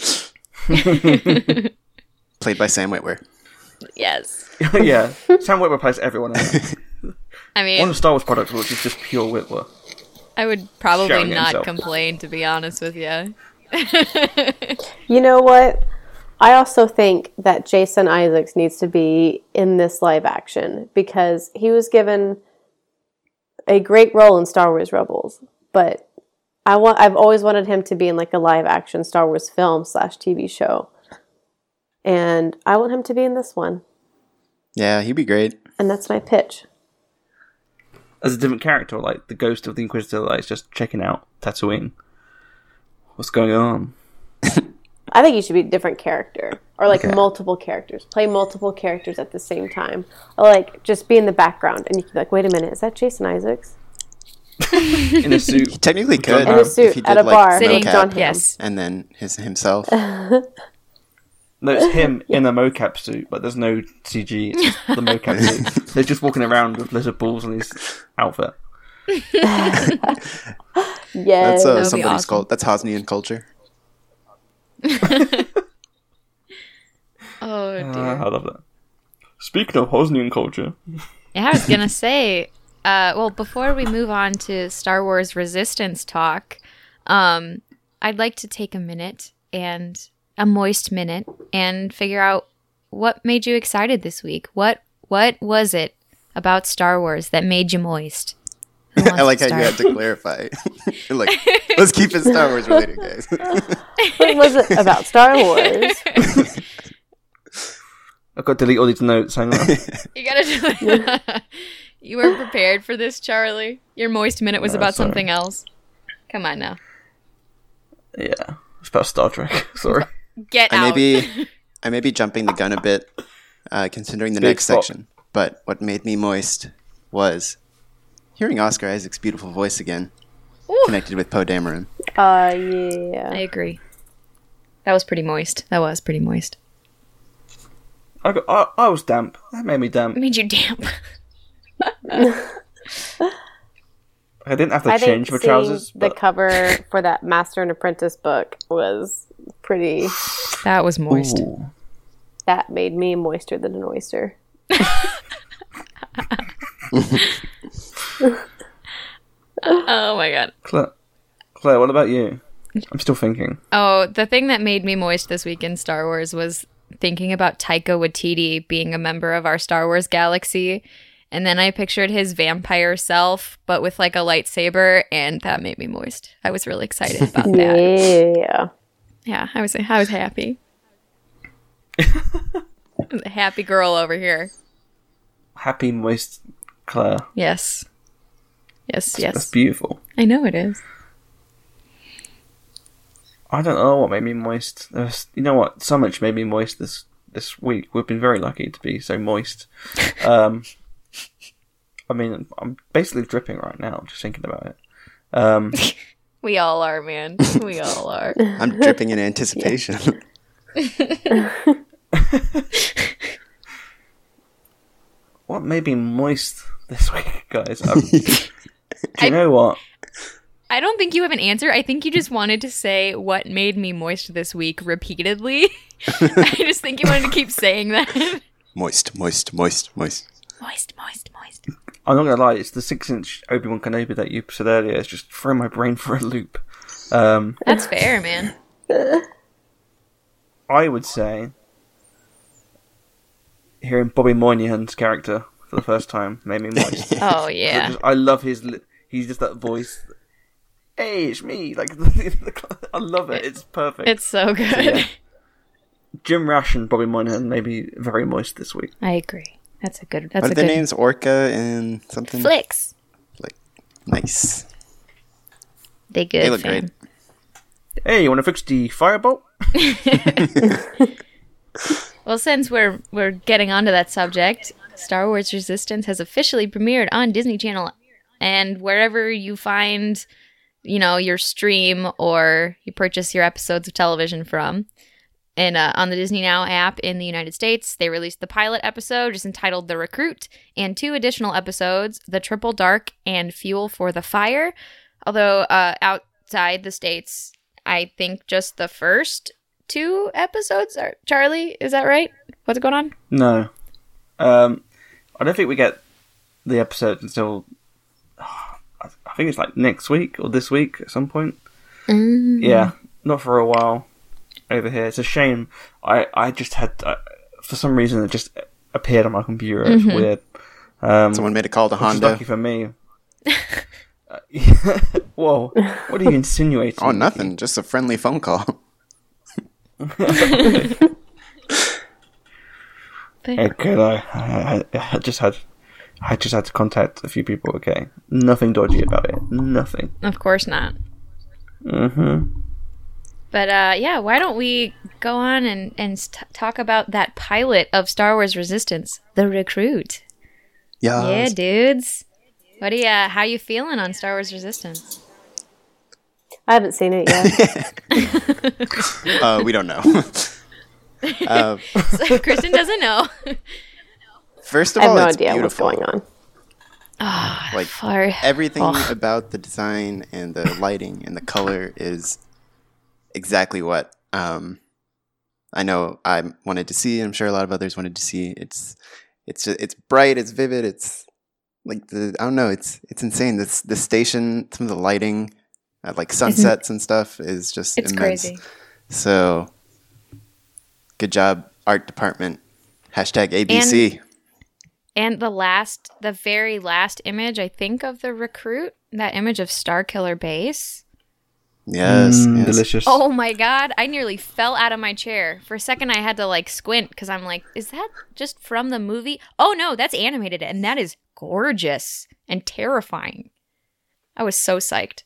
Played by Sam Witwer. Yes. Yeah. Sam Witwer plays everyone in it. I One mean, of Star Wars products, which is just pure Witwer. I would probably Shouting at not himself. complain, to be honest with you. you know what? I also think that Jason Isaacs needs to be in this live action because he was given a great role in Star Wars Rebels, but I want I've always wanted him to be in like a live action Star Wars film slash T V show. And I want him to be in this one. Yeah, he'd be great. And that's my pitch. as a different character, or like the ghost of the Inquisitor, like, is just checking out Tatooine. What's going on? I think you should be a different character. Or like Okay. multiple characters. Play multiple characters at the same time. Or like just be in the background and you can be like, wait a minute, is that Jason Isaacs? In a suit. He technically could. In a Um, suit if he at did, a like, bar. Sitting- mocap, John Hamm. Yes. and then his himself. No, it's him in a mocap suit, but there's no C G. It's just the mocap suit. They're just walking around with lizard balls on his outfit. Yes. That's uh, be somebody's awesome. cult. That's Hosnian culture. Oh dear. Uh, I love that. Speaking of Hosnian culture, Yeah, I was gonna say. Uh, well, before we move on to Star Wars Resistance talk, um, I'd like to take a minute and a moist minute and figure out what made you excited this week. What what was it about Star Wars that made you moist? Who wants I like to how you had start? to clarify. Like, let's keep it Star Wars related, guys. What was it about Star Wars? I've got to delete all these notes. Hang on. You gotta do it. You weren't prepared for this, Charlie. Your moist minute was No, about sorry. something else. Come on now. Yeah, it's about Star Trek. Sorry. Get I out. may be, I may be jumping the gun a bit, uh, considering the Big next spot. section. But what made me moist was hearing Oscar Isaac's beautiful voice again, Ooh. connected with Poe Dameron. Uh, yeah. I agree. That was pretty moist. That was pretty moist. I, got, I, I was damp. That made me damp. It made you damp. I didn't have to I change think my trousers. seeing the But cover for that Master and Apprentice book was pretty. That was moist. Ooh. That made me moister than an oyster. Oh my god. Claire, Claire, what about you? I'm still thinking. Oh, the thing that made me moist this week in Star Wars was thinking about Taika Waititi being a member of our Star Wars galaxy. And then I pictured his vampire self, but with like a lightsaber, and that made me moist. I was really excited about that. Yeah. Yeah, I was I was happy. I was a happy girl over here. Happy, moist Claire. Yes. Yes, That's yes. beautiful. I know it is. I don't know what made me moist. There's, you know what? So much made me moist this this week. We've been very lucky to be so moist. Um, I mean, I'm basically dripping right now, just thinking about it. Um, We all are, man. We all are. I'm dripping in anticipation. what made me moist this week, guys? Um, do you know what? I don't think you have an answer. I think you just wanted to say what made me moist this week repeatedly. I just think you wanted to keep saying that. Moist, moist, moist, moist. Moist, moist, moist. I'm not gonna lie. It's the six-inch Obi-Wan Kenobi that you said earlier. It's just throwing my brain for a loop. Um, That's fair, man. I would say hearing Bobby Moynihan's character for the first time made me moist. Oh, I, yeah. just, I love his. li- He's just that voice. Hey, it's me! Like I love it. It's perfect. It's so good. yeah. Jim Rash and Bobby Moynihan made me very moist this week. I agree. That's a good. That's What a are their good. names? Orca and something? Flicks. Like, nice. They good. They look fam. great. Hey, you want to fix the firebolt? Well, since we're we're getting onto that subject, Star Wars Resistance has officially premiered on Disney Channel, and wherever you find, you know, your stream or you purchase your episodes of television from. And uh, on the Disney Now app in the United States, they released the pilot episode, just entitled The Recruit, and two additional episodes, The Triple Dark and Fuel for the Fire. Although uh, outside the States, I think just the first two episodes are. Charlie, is that right? What's going on? No. Um, I don't think we get the episode until I think it's like next week or this week at some point. Mm. Yeah, not for a while over here. It's a shame. I, I just had, uh, for some reason, it just appeared on my computer. It's Mm-hmm. weird. Um, Someone made a call to which is Honda. lucky for me. uh, whoa, what are you insinuating? Oh, nothing. Just a friendly phone call. Okay, I, I, I just had I just had to contact a few people. Okay, nothing dodgy about it. Nothing. Of course not. Mm-hmm. But uh, yeah, why don't we go on and and t- talk about that pilot of Star Wars Resistance, The Recruit? Yeah. Yeah, dudes. What do you? Uh, how you feeling on Star Wars Resistance? I haven't seen it yet. uh, we don't know. uh, So Kristen doesn't know. first of I have all, no it's idea beautiful. what's going on. Oh, Like far. everything Oh. about the design and the lighting and the color is exactly what um, I know I wanted to see. I'm sure a lot of others wanted to see. It's it's just, it's bright. It's vivid. It's like the I don't know. It's it's insane. This the station, some of the lighting, uh, like sunsets and stuff, is just It's immense. crazy. So good job, art department. Hashtag A B C. And the last, the very last image, I think, of the Recruit, that image of Starkiller Base. Yes, Mm, yes. delicious. Oh my god, I nearly fell out of my chair. For a second, I had to like squint because I'm like, is that just from the movie? Oh no, that's animated, and that is gorgeous and terrifying. I was so psyched.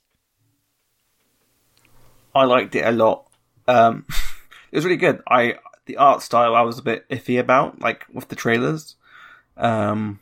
I liked it a lot. Um, it was really good. I the art style I was a bit iffy about, like with the trailers, um,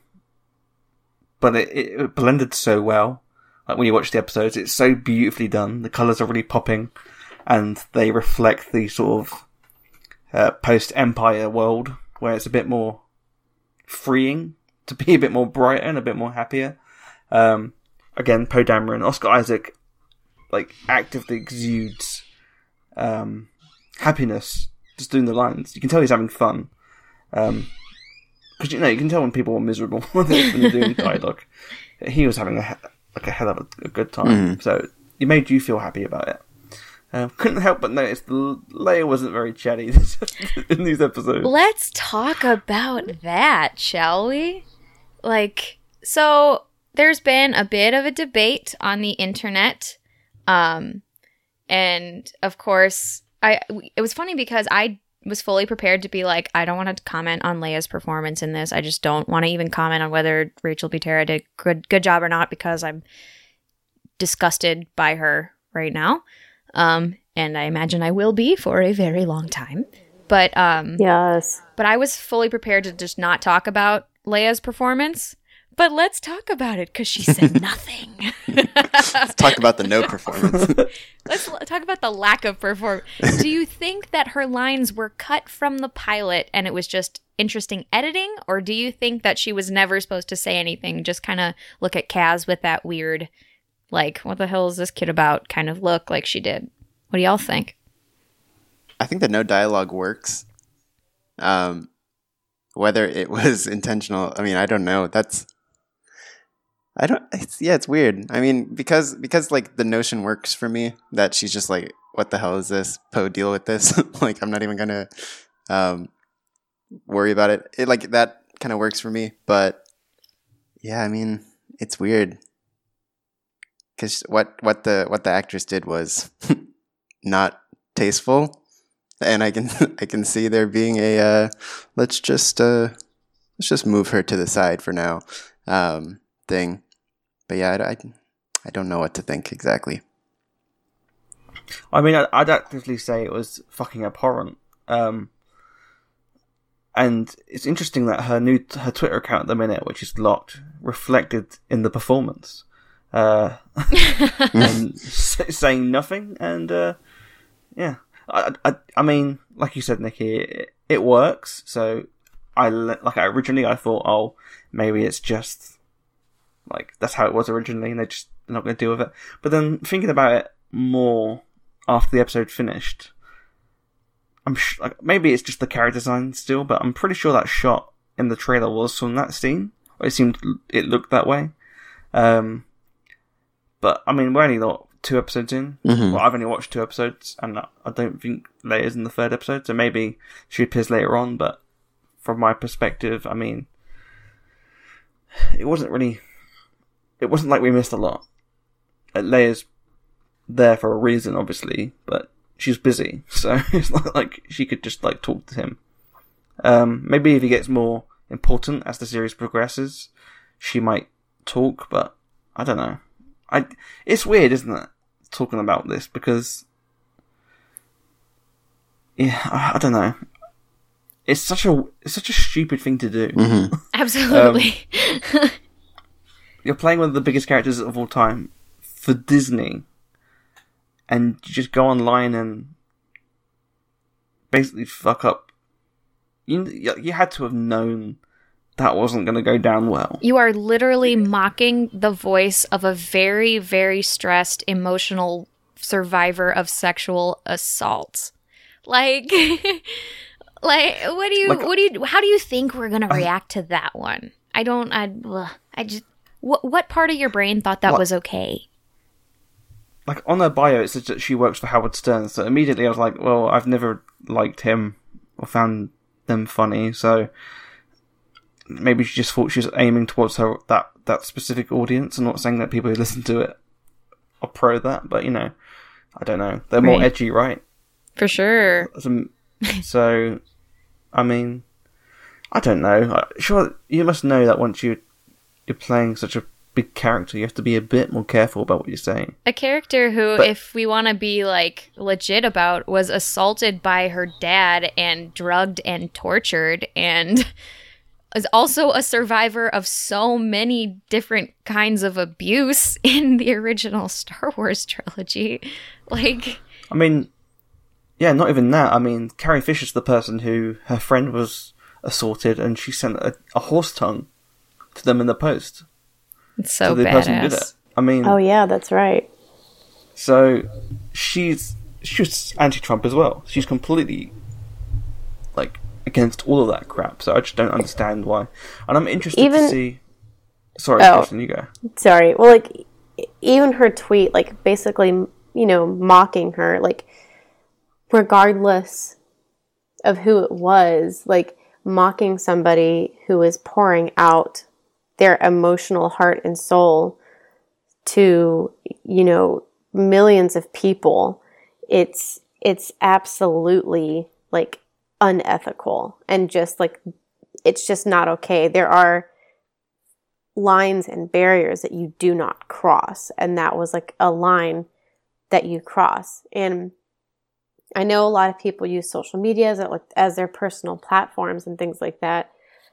but it, it, it blended so well. Like when you watch the episodes, it's so beautifully done. The colours are really popping, and they reflect the sort of uh, post-Empire world where it's a bit more freeing to be a bit more brighter and a bit more happier. Um, again, Poe Dameron, Oscar Isaac, like actively exudes um, happiness just doing the lines. You can tell he's having fun. Um, because you know you can tell when people are miserable when they're, when they're doing dialogue. He was having a he- like a hell of a, a good time. Mm. So it made you feel happy about it. Um, couldn't help but notice the Leia wasn't very chatty in these episodes. Let's talk about that, shall we? Like, so there's been a bit of a debate on the internet. Um, and of course, I it was funny because I was fully prepared to be like, I don't want to comment on Leia's performance in this. I just don't want to even comment on whether Rachel Butera did good good job or not because I'm disgusted by her right now. Um, and I imagine I will be for a very long time. But um, Yes. but I was fully prepared to just not talk about Leia's performance. But let's talk about it because she said nothing. Let's talk about the no performance. Let's l- talk about the lack of performance. Do you think that her lines were cut from the pilot and it was just interesting editing? Or do you think that she was never supposed to say anything? Just kind of look at Kaz with that weird, like, what the hell is this kid about kind of look like she did? What do y'all think? I think that no dialogue works. Um, whether it was intentional, I mean, I don't know. That's, I don't. It's, yeah, it's weird. I mean, because because like the notion works for me that she's just like, what the hell is this? Poe, deal with this. Like, I'm not even gonna um, worry about it. It like that kind of works for me. But yeah, I mean, it's weird because what what the what the actress did was not tasteful. And I can I can see there being a uh, let's just uh, let's just move her to the side for now um, thing, but yeah, I, I, I don't know what to think exactly. I mean, I'd, I'd actively say it was fucking abhorrent. Um, and it's interesting that her new her Twitter account at the minute, which is locked, reflected in the performance, uh, and s- saying nothing. And uh, yeah. I, I, I mean, like you said, Nikki, it, it works. So I like originally I thought, oh, maybe it's just like that's how it was originally, and they just they're not going to deal with it. But then thinking about it more after the episode finished, I'm sh- like maybe it's just the character design still, but I'm pretty sure that shot in the trailer was from that scene. Or it seemed it looked that way. Um, but I mean, we're only not two episodes in. Mm-hmm. Well, I've only watched two episodes, and I don't think Leia's in the third episode, so maybe she appears later on, but from my perspective, I mean, it wasn't really, it wasn't like we missed a lot. Uh, Leia's there for a reason, obviously, but she's busy, so it's not like she could just, like, talk to him. Um, maybe if he gets more important as the series progresses, she might talk, but I don't know. I it's weird, isn't it, talking about this, because yeah, I, I don't know. It's such a it's such a stupid thing to do. Mm-hmm. Absolutely. um, you're playing one of the biggest characters of all time for Disney, and you just go online and basically fuck up. You you had to have known that wasn't going to go down well. You are literally mocking the voice of a very, very stressed, emotional survivor of sexual assault. Like, like, what do you, Like, what do you, how do you think we're gonna react to that one? I don't, I, ugh, I just, what, what part of your brain thought that What? was okay? Like, on her bio, it says that she works for Howard Stern, so immediately I was like, well, I've never liked him or found them funny, so maybe she just thought she was aiming towards her that, that specific audience. I'm not saying that people who listen to it are pro that, but, you know, I don't know. They're more Right. edgy, right? For sure. So, so, I mean, I don't know. Sure, you must know that once you, you're playing such a big character, you have to be a bit more careful about what you're saying. A character who, But- if we want to be like legit about, was assaulted by her dad and drugged and tortured, and is also a survivor of so many different kinds of abuse in the original Star Wars trilogy. Like, I mean, yeah, not even that. I mean, Carrie Fisher's the person who her friend was assaulted, and she sent a, a horse tongue to them in the post. it's so to the person who did it. badass. I mean, Oh yeah, that's right. so she's she's anti-Trump as well. She's completely like against all of that crap. So I just don't understand why. And I'm interested Even- to see. Sorry, Oh. Kristen, you go. Sorry. Well, like e- even her tweet, like basically, you know, mocking her, like regardless of who it was, like mocking somebody who is pouring out their emotional heart and soul to, you know, millions of people. It's it's absolutely like unethical, and just like it's just not okay. There are lines and barriers that you do not cross, and that was like a line that you cross. And I know a lot of people use social media as, like, as their personal platforms and things like that,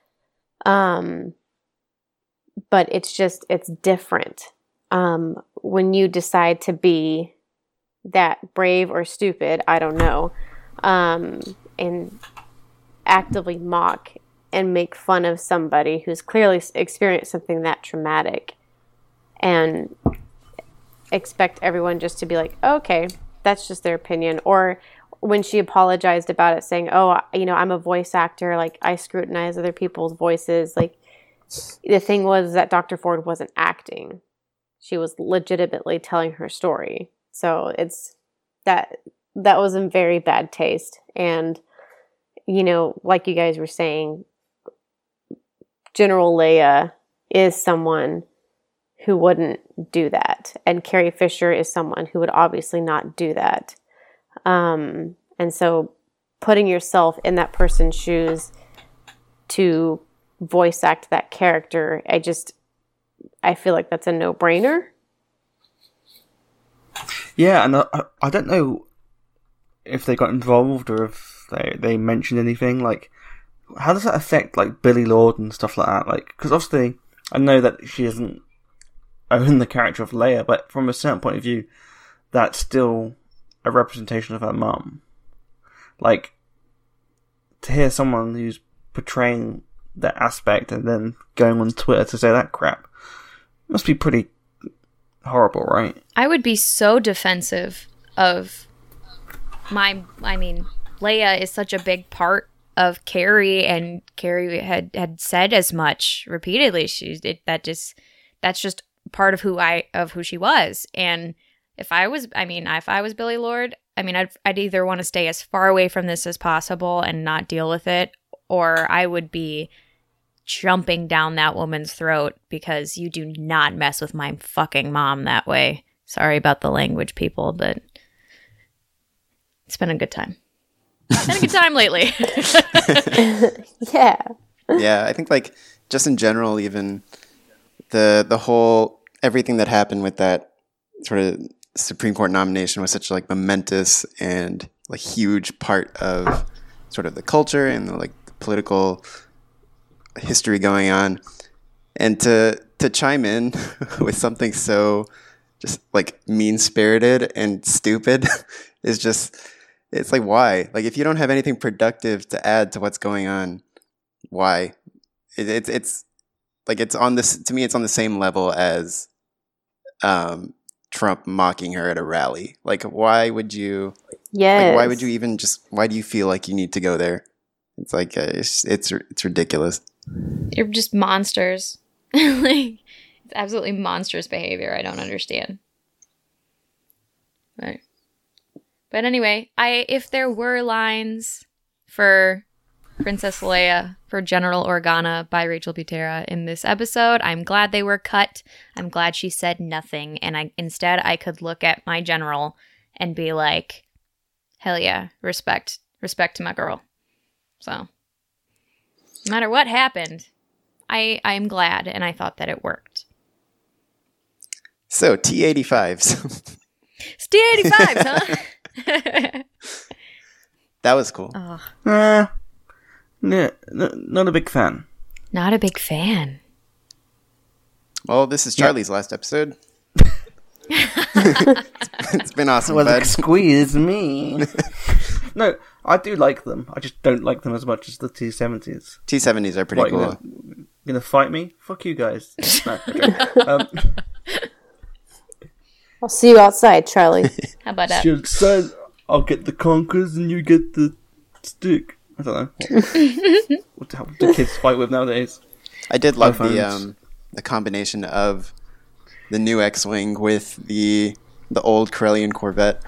um but it's just it's different um when you decide to be that brave or stupid, I don't know, um and actively mock and make fun of somebody who's clearly experienced something that traumatic, and expect everyone just to be like, oh, okay, that's just their opinion. Or when she apologized about it, saying, oh, you know, I'm a voice actor, like I scrutinize other people's voices. Like the thing was that Doctor Ford wasn't acting. She was legitimately telling her story. So it's that that was in very bad taste. And, you know, like you guys were saying, General Leia is someone who wouldn't do that. And Carrie Fisher is someone who would obviously not do that. Um, and so putting yourself in that person's shoes to voice act that character, I just, I feel like that's a no-brainer. Yeah, and I, I don't know if they got involved or if they they mentioned anything. Like, how does that affect like Billy Lord and stuff like that? Like, because obviously I know that she doesn't own the character of Leia, but from a certain point of view, that's still a representation of her mum. Like, to hear someone who's portraying that aspect and then going on Twitter to say that crap must be pretty horrible, right? I would be so defensive of my, I mean, Leia is such a big part of Carrie, and Carrie had, had said as much repeatedly. She's it, that just, that's just part of who I, of who she was. And if I was, I mean, if I was Billy Lord, I mean, I'd, I'd either want to stay as far away from this as possible and not deal with it, or I would be jumping down that woman's throat, because you do not mess with my fucking mom that way. Sorry about the language, people, but it's been a good time. It's been a good time lately. Yeah. Yeah, I think like just in general, even the the whole everything that happened with that sort of Supreme Court nomination was such a, like momentous and like huge part of sort of the culture and the, like the political history going on, and to to chime in with something so just like mean spirited and stupid is just, it's like, why? Like, if you don't have anything productive to add to what's going on, why? It, it's it's like it's on this, to me it's on the same level as um Trump mocking her at a rally. Like, why would you Yes. like why would you even just why do you feel like you need to go there? It's like uh, it's, it's it's ridiculous. You're just monsters. Like, it's absolutely monstrous behavior. I don't understand. Right. But anyway, I if there were lines for Princess Leia for General Organa by Rachel Butera in this episode, I'm glad they were cut. I'm glad she said nothing, and I instead I could look at my general and be like, hell yeah, respect, respect to my girl. So, no matter what happened, I I'm glad, and I thought that it worked. So T eighty-fives. It's T eighty-fives, huh? That was cool. Oh, Uh, no, no, not a big fan. not a big fan. Well, this is Charlie's last episode. It's been awesome, Well, bud. squeeze me. No, I do like them. I just don't like them as much as the T seventies. T seventies are pretty What, cool. you gonna, gonna fight me? Fuck you guys. No, okay. um, I'll see you outside, Charlie. How about that? should said I'll get the conkers and you get the stick. I don't know. What, what do kids fight with nowadays? I did love the iPhones. um the combination of the new X-wing with the the old Corellian Corvette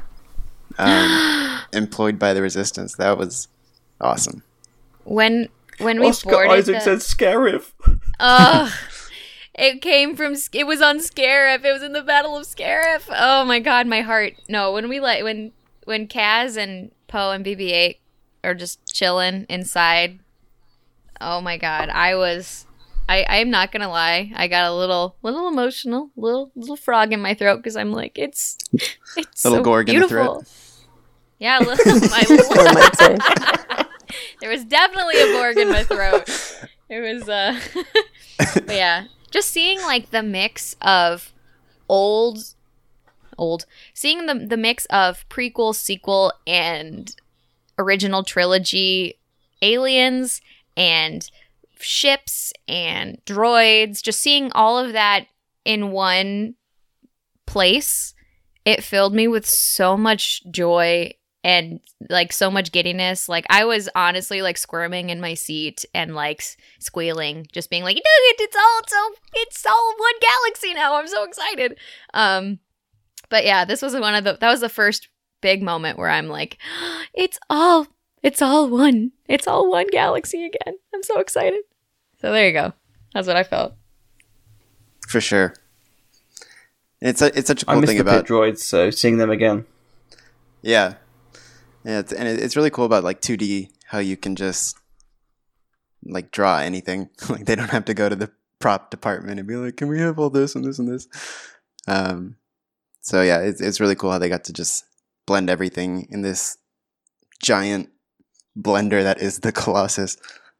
um, employed by the Resistance. That was awesome. When when we Oscar boarded Isaac the, said Scarif. Ugh. It came from. It was on Scarif. It was in the Battle of Scarif. Oh my god, my heart. No, when we let when when Kaz and Poe and B B eight are just chilling inside. Oh my god, I was. I I'm not gonna lie. I got a little little emotional, little little frog in my throat because I'm like, it's it's Little so gorg in the beautiful. throat. Yeah, a little, my I might say. there was definitely a Borg in my throat. It was, uh, but yeah, just seeing like the mix of old, old, seeing the the mix of prequel, sequel, and original trilogy aliens and ships and droids, just seeing all of that in one place, it filled me with so much joy and like so much giddiness. Like I was honestly like squirming in my seat and like s- squealing, just being like, "No, it, it's all so it's all one galaxy now. I'm so excited." Um, but yeah, this was one of the that was the first big moment where I'm like, "It's all it's all one. It's all one galaxy again." I'm so excited. So there you go. That's what I felt. For sure. It's a, it's such a I cool miss thing the about pit droids, so seeing them again. yeah, yeah, it's, and it, it's really cool about like two D how you can just like draw anything. Like they don't have to go to the prop department and be like, "Can we have all this and this and this?" Um, so yeah, it's it's really cool how they got to just blend everything in this giant blender that is the Colossus.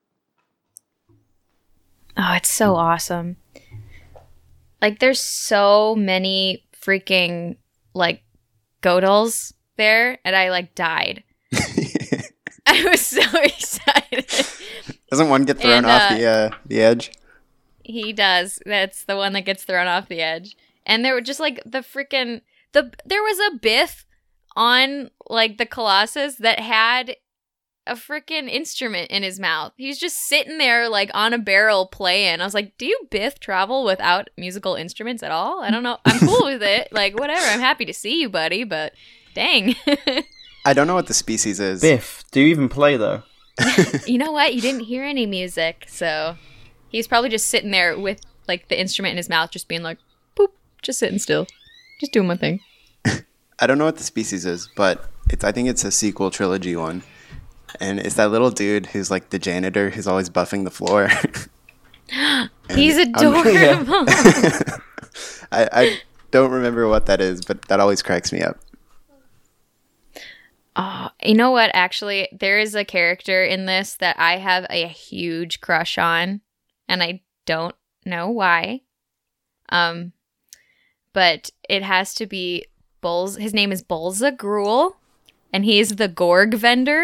Oh, it's so awesome. Like, there's so many freaking, like, Godels there, and I, like, died. I was so excited. Doesn't one get thrown And, off uh, the uh, the edge? He does. That's the one that gets thrown off the edge. And there were just, like, the freaking... the There was a Biff on, like, the Colossus that had a freaking instrument in his mouth. He's just sitting there like on a barrel playing. I was like, do you Biff travel without musical instruments at all? I don't know. I'm cool with it. Like, whatever. I'm happy to see you, buddy, but dang. I don't know what the species is. Biff, do you even play though? You know what? You didn't hear any music, so he's probably just sitting there with like the instrument in his mouth, just being like, boop, just sitting still. Just doing my thing. I don't know what the species is, but it's I think it's a sequel trilogy one. And it's that little dude who's like the janitor who's always buffing the floor. And He's I'm- adorable. I, I don't remember what that is, but that always cracks me up. Oh, you know what? Actually, there is a character in this that I have a huge crush on, and I don't know why. Um, but it has to be Bulls. His name is Bulza Gruel, and he's the Gorg vendor.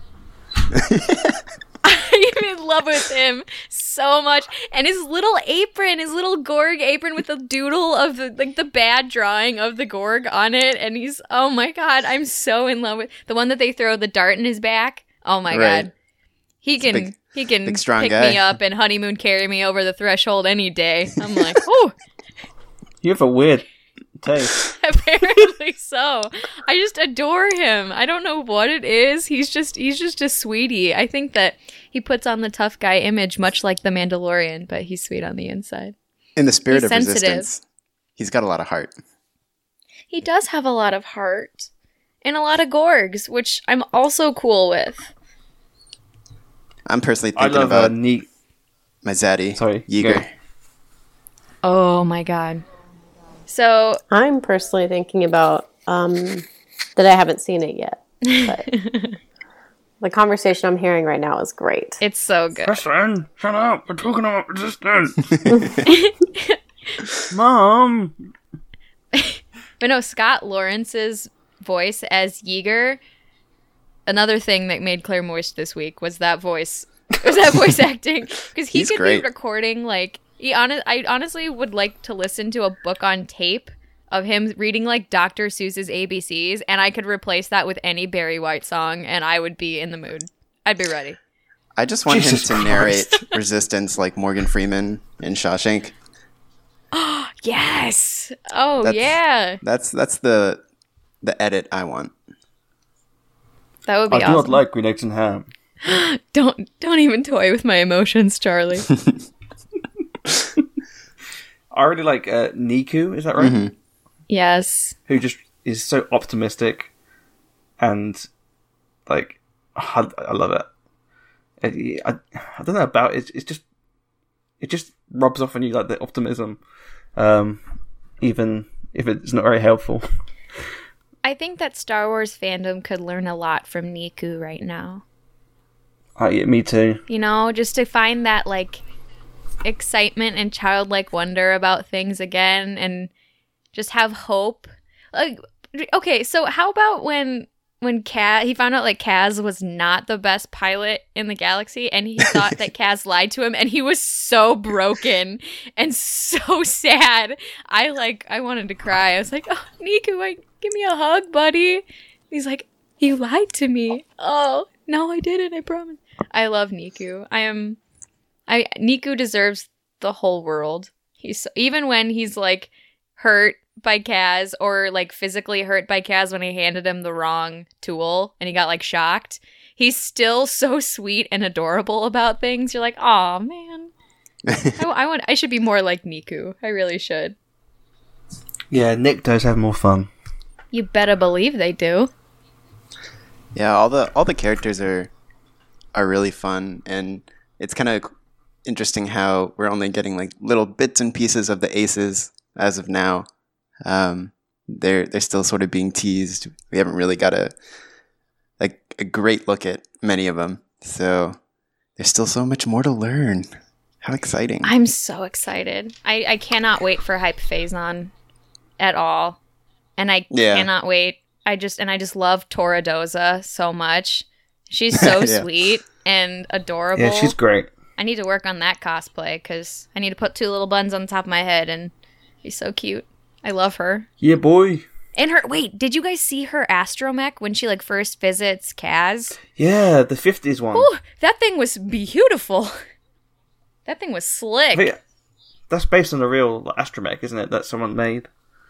I'm in love with him so much, and his little apron, his little Gorg apron with the doodle of the like the bad drawing of the Gorg on it, and he's oh my god, I'm so in love with the one that they throw the dart in his back. Oh my Right. god, he can big- he can big, strong pick guy. me up and honeymoon carry me over the threshold any day. I'm like, oh, You have a weird taste. apparently so. I just adore him. I don't know what it is. He's just he's just a sweetie. I think that he puts on the tough guy image, much like the Mandalorian, but he's sweet on the inside. In the spirit He's of sensitive. resistance, he's got a lot of heart. He does have a lot of heart and a lot of Gorgs, which I'm also cool with. I'm personally I thinking love about a neat. my zaddy, Sorry, Yeager. go. Oh my god. So I'm personally thinking about um, that I haven't seen it yet. But the conversation I'm hearing right now is great. it's so good. Listen, shut up. We're talking about resistance. Mom. But no, Scott Lawrence's voice as Yeager. Another thing that made Claire moist this week was that voice. Was that voice acting? Because he He's could great. be recording like he honest. I honestly would like to listen to a book on tape of him reading like Doctor Seuss's A B Cs, and I could replace that with any Barry White song, and I would be in the mood. I'd be ready. I just want Jesus him to Christ. narrate resistance like Morgan Freeman in Shawshank. Yes. Oh That's- yeah. That's that's the the edit I want. That would be I do awesome. not like green eggs and ham. Don't don't even toy with my emotions, Charlie. I really like uh, Niku, is that right? Mm-hmm. Yes. Who just is so optimistic and like I, I love it. I, I, I don't know about it. It's just it just rubs off on you like the optimism, um, even if it's not very helpful. I think that Star Wars fandom could learn a lot from Niku right now. Uh, yeah, me too. You know, just to find that like excitement and childlike wonder about things again and just have hope. Like okay, so how about when when Kaz he found out like Kaz was not the best pilot in the galaxy and he thought that Kaz lied to him and he was so broken and so sad. I like I wanted to cry. I was like, "Oh, Niku, I, give me a hug, buddy." He's like, "You lied to me." Oh, no, I didn't. I promise. I love Niku. I am I Niku deserves the whole world. He's even when he's like hurt by Kaz or like physically hurt by Kaz when he handed him the wrong tool and he got like shocked. He's still so sweet and adorable about things. You're like, "Oh man, I, I want. I should be more like Niku. I really should." Yeah, Nick does have more fun. You better believe they do. Yeah, all the all the characters are are really fun, and it's kind of interesting how we're only getting like little bits and pieces of the aces as of now. Um, they're they're still sort of being teased. We haven't really got a like a great look at many of them, so there's still so much more to learn. How exciting! I'm so excited. I, I cannot wait for Hype Phazon at all. And I Yeah. cannot wait. I just and I just love Toradoza so much. She's so Yeah. sweet and adorable. Yeah, she's great. I need to work on that cosplay because I need to put two little buns on the top of my head and she's so cute. I love her. Yeah, boy. And her wait, did you guys see her astromech when she like first visits Kaz? Yeah, the fifties one. Ooh, that thing was beautiful. That thing was slick. I think that's based on a real like, astromech, isn't it? That someone made.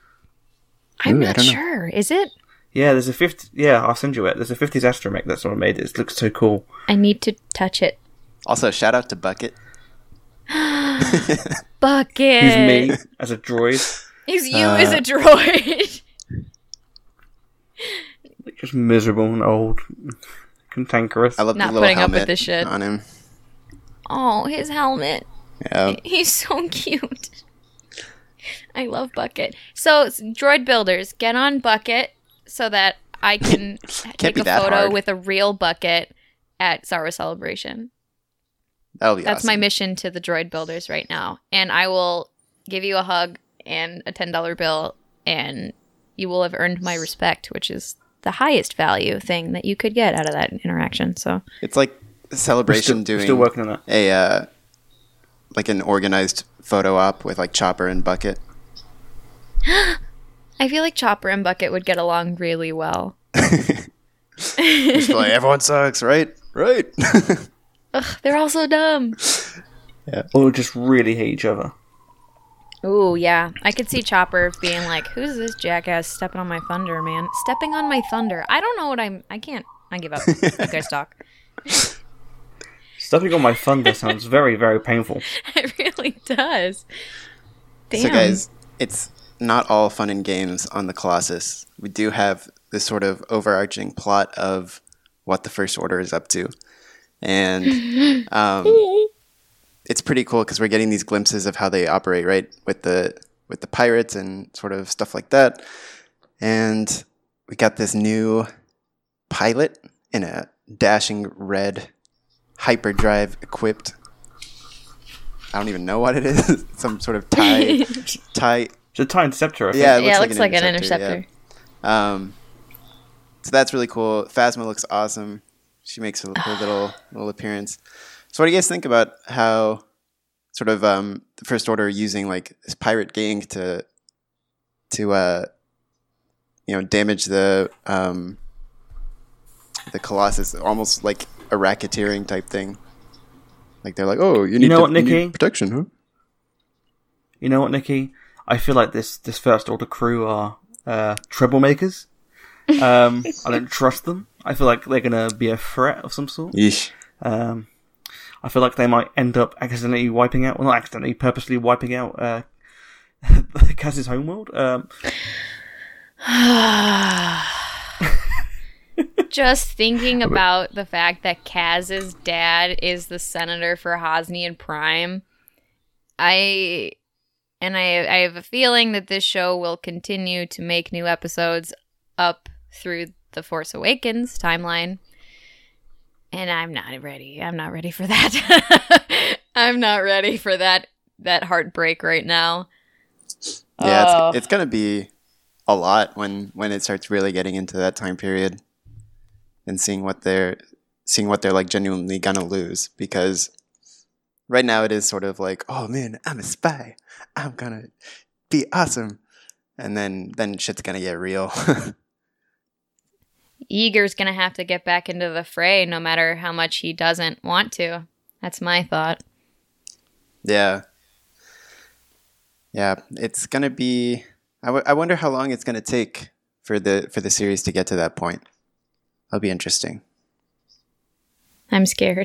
I'm Ooh, I not don't know. sure. Is it? Yeah, there's a fifty. Yeah, I'll send you it. There's a fifties astromech that someone made. It looks so cool. I need to touch it. Also, shout out to Bucket. Bucket. Who's me as a droid? He's you Uh, as a droid. Just miserable and old, cantankerous. I love Not the little putting up with helmet this shit. on him. Oh, his helmet. Yeah. He's so cute. I love Bucket. So, s- droid builders, get on Bucket so that I can take be a that photo hard. with a real Bucket at Star Wars Celebration. That'll be That's awesome. my mission to the droid builders right now. And I will give you a hug and a ten dollar bill, and you will have earned my respect, which is the highest value thing that you could get out of that interaction. So, It's like a celebration We're still, doing we're still working on that. a uh, like an organized photo op with like Chopper and Bucket. I feel like Chopper and Bucket would get along really well. Just be like, everyone sucks, right? Right. Ugh, they're all so dumb. Or just really hate each other. Ooh, yeah. I could see Chopper being like, who's this jackass stepping on my thunder, man? Stepping on my thunder. I don't know what I'm... I can't... I give up. You guys talk. Stepping on my thunder sounds very, very painful. It really does. Damn. So guys, it's not all fun and games on the Colossus. We do have this sort of overarching plot of what the First Order is up to. And um, it's pretty cool because we're getting these glimpses of how they operate, right? With the with the pirates and sort of stuff like that. And we got this new pilot in a dashing red hyperdrive equipped. I don't even know what it is. Some sort of tie tie It's a TIE Interceptor, I think. yeah, it yeah, looks, it looks like, like an an interceptor. interceptor. yeah. Um, so that's really cool. Phasma looks awesome. She makes her, her little little appearance. So what do you guys think about how sort of um, the First Order using like this pirate gang to to uh, you know damage the um, the Colossus, almost like a racketeering type thing? Like they're like, oh, you need, know to- what, you need Nikki? protection, huh? You know what, Nikki? I feel like this, this First Order crew are uh, troublemakers. Um, I don't trust them. I feel like they're going to be a threat of some sort. Yeesh. Um, I feel like they might end up accidentally wiping out, well, not accidentally, purposely wiping out uh, Kaz's homeworld. Um, Just thinking about the fact that Kaz's dad is the senator for Hosnian Prime, I and I I have a feeling that this show will continue to make new episodes up through the Force Awakens timeline. And I'm not ready. I'm not ready for that. I'm not ready for that that heartbreak right now. Yeah, Oh. it's, it's gonna be a lot when when it starts really getting into that time period and seeing what they're seeing what they're like genuinely gonna lose, because right now it is sort of like, oh man, I'm a spy, I'm gonna be awesome, and then then shit's gonna get real. Eager's gonna have to get back into the fray no matter how much he doesn't want to. That's my thought. Yeah. Yeah, it's gonna be. I, w- I wonder how long it's gonna take for the for the series to get to that point. That'll be interesting. I'm scared.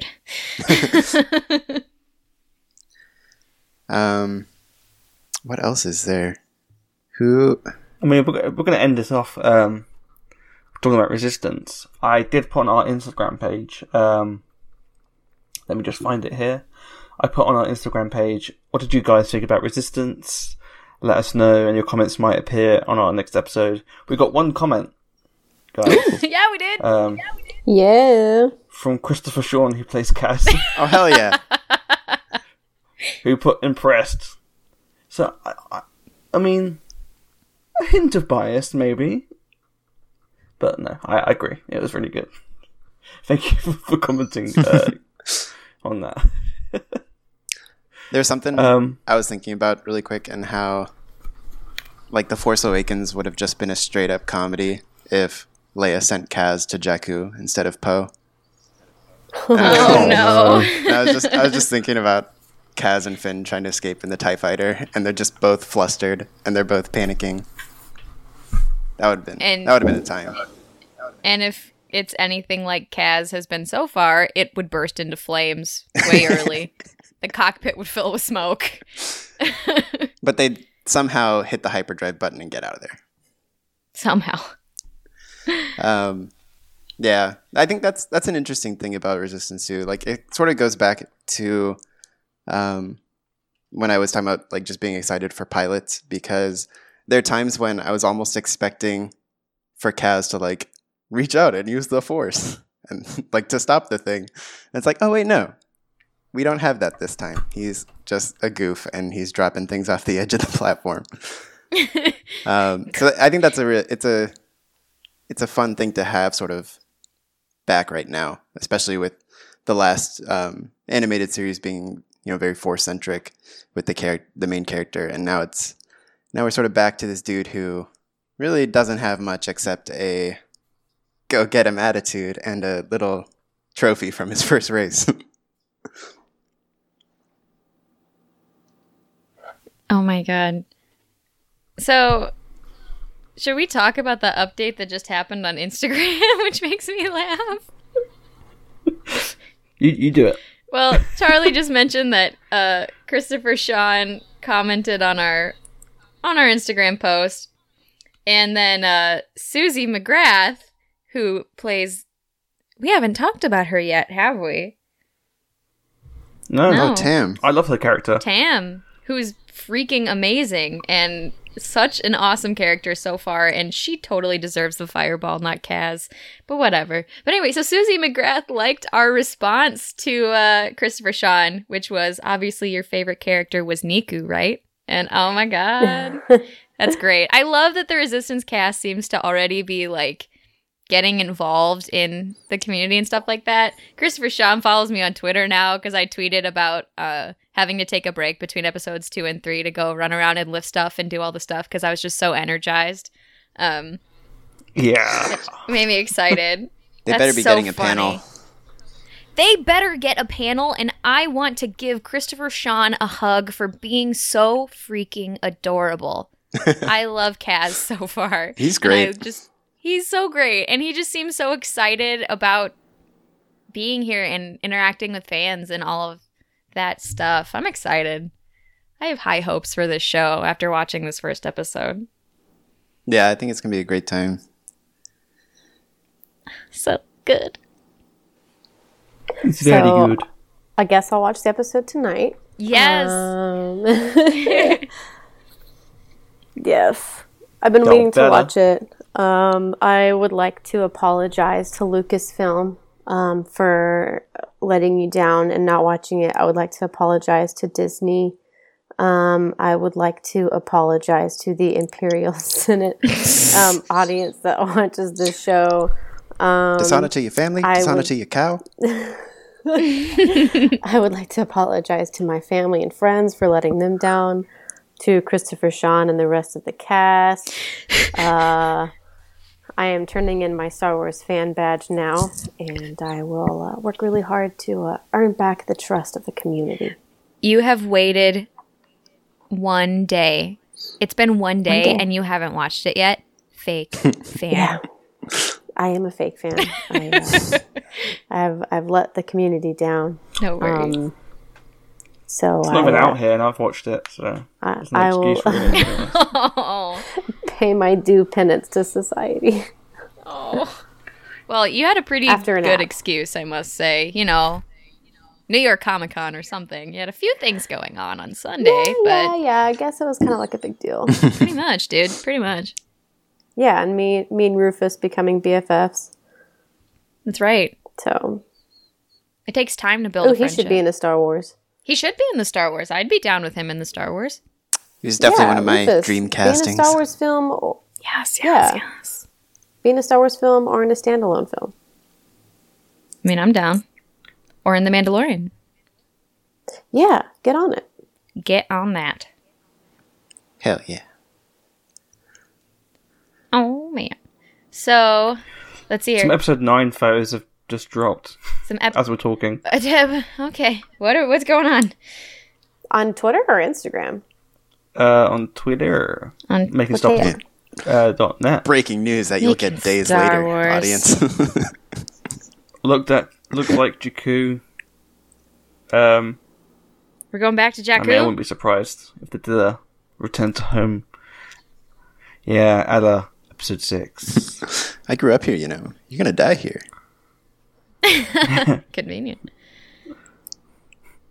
Um, what else is there? Who? I mean, we're, we're going to end this off um, talking about Resistance. I did put on our Instagram page. Um, let me just find it here. I put on our Instagram page, what did you guys think about Resistance? Let us know, and your comments might appear on our next episode. We got one comment, guys, Yeah, we did. um, Yeah. from Christopher Sean, who plays Cass, Oh hell yeah! who put impressed. So, I, I, I mean, a hint of bias, maybe. But no, I, I agree. It was really good. Thank you for, for commenting uh, on that. There's something Um, I was thinking about really quick, and how like The Force Awakens would have just been a straight up comedy if Leia sent Kaz to Jakku instead of Poe. Oh, no. And I was just I was just thinking about Kaz and Finn trying to escape in the TIE fighter, and they're just both flustered and they're both panicking. That would have been And- that would have been a time. And if it's anything like Kaz has been so far, it would burst into flames way early. The cockpit would fill with smoke. But they'd somehow hit the hyperdrive button and get out of there. Somehow. Um, yeah, I think that's that's an interesting thing about Resistance too. Like it sort of goes back to um, when I was talking about like just being excited for pilots, because there are times when I was almost expecting for Kaz to like reach out and use the Force and like to stop the thing. And it's like, oh wait, no, we don't have that this time. He's just a goof and he's dropping things off the edge of the platform. um, so I think that's a re- it's a it's a fun thing to have sort of back right now, especially with the last um, animated series being, you know, very Force centric with the char- the main character, and now it's now we're sort of back to this dude who really doesn't have much except a go get him attitude and a little trophy from his first race. Oh my god. So, should we talk about the update that just happened on Instagram, which makes me laugh? You you do it. Well, Charlie just mentioned that uh, Christopher Sean commented on our on our Instagram post, and then uh, Susie McGrath, who plays, we haven't talked about her yet, have we? No. No. Oh, Tam. I love her character. Tam, who's freaking amazing and such an awesome character so far, and she totally deserves the fireball, not Kaz, but whatever. But anyway, so Susie McGrath liked our response to uh, Christopher Sean, which was, obviously your favorite character was Niku, right? And oh my god, that's great. I love that the Resistance cast seems to already be like getting involved in the community and stuff like that. Christopher Sean follows me on Twitter now because I tweeted about uh, having to take a break between episodes two and three to go run around and lift stuff and do all the stuff because I was just so energized. Um, Yeah. it made me excited. They That's better be so getting a funny. panel. They better get a panel, and I want to give Christopher Sean a hug for being so freaking adorable. I love Kaz so far. He's And great. I just he's so great, and he just seems so excited about being here and interacting with fans and all of that stuff. I'm excited. I have high hopes for this show after watching this first episode. Yeah, I think it's gonna be a great time. So good. It's very So- good. I guess I'll watch the episode tonight. Yes. Um, yes. I've been Don't waiting to better. watch it. Um, I would like to apologize to Lucasfilm um, for letting you down and not watching it. I would like to apologize to Disney. Um, I would like to apologize to the Imperial Senate um, audience that watches this show. Um, Dishonor to your family, I dishonor would- to your cow. I would like to apologize to my family and friends for letting them down, to Christopher Sean and the rest of the cast. Uh, I am turning in my Star Wars fan badge now, and I will uh, work really hard to uh, earn back the trust of the community. You have waited one day. It's been one day, day. and you haven't watched it yet. Fake fan. Yeah, I am a fake fan. I, uh, I've I've let the community down. No worries. Um, so It's I, not been uh, out here, and I've watched it, so I, there's no I will excuse for me. oh. pay my due penance to society. Oh. Well, you had a pretty After an good app. excuse, I must say. You know, New York Comic Con or something. You had a few things going on on Sunday, yeah, yeah, but yeah. I guess it was kind of like a big deal. pretty much, dude. Pretty much. Yeah, and me, me and Rufus becoming B F Fs. That's right. So, It takes time to build oh, a he friendship. should be in a Star Wars. He should be in the Star Wars. I'd be down with him in the Star Wars. He was definitely Yeah, one of my Rufus, dream Be in a castings. Star Wars film, or- Yes, yes, yes. be in a Star Wars film or in a standalone film. I mean, I'm down. Or in The Mandalorian. Yeah, get on it. Get on that. Hell yeah. Oh, man. So, let's see Some here. episode nine photos have just dropped Some ep- as we're talking. Uh, Deb, okay. What are, what's going on? On Twitter or Instagram? Uh, on Twitter, On making Okay. stuff uh, dot net. Breaking news that you'll Making get days Star later, Wars. audience. Looked at looked like Jakku. Um, We're going back to I mean, I Jakku? wouldn't be surprised if they did a return to home. Yeah, at a episode six. I grew up here, you know. You're gonna die here. Convenient.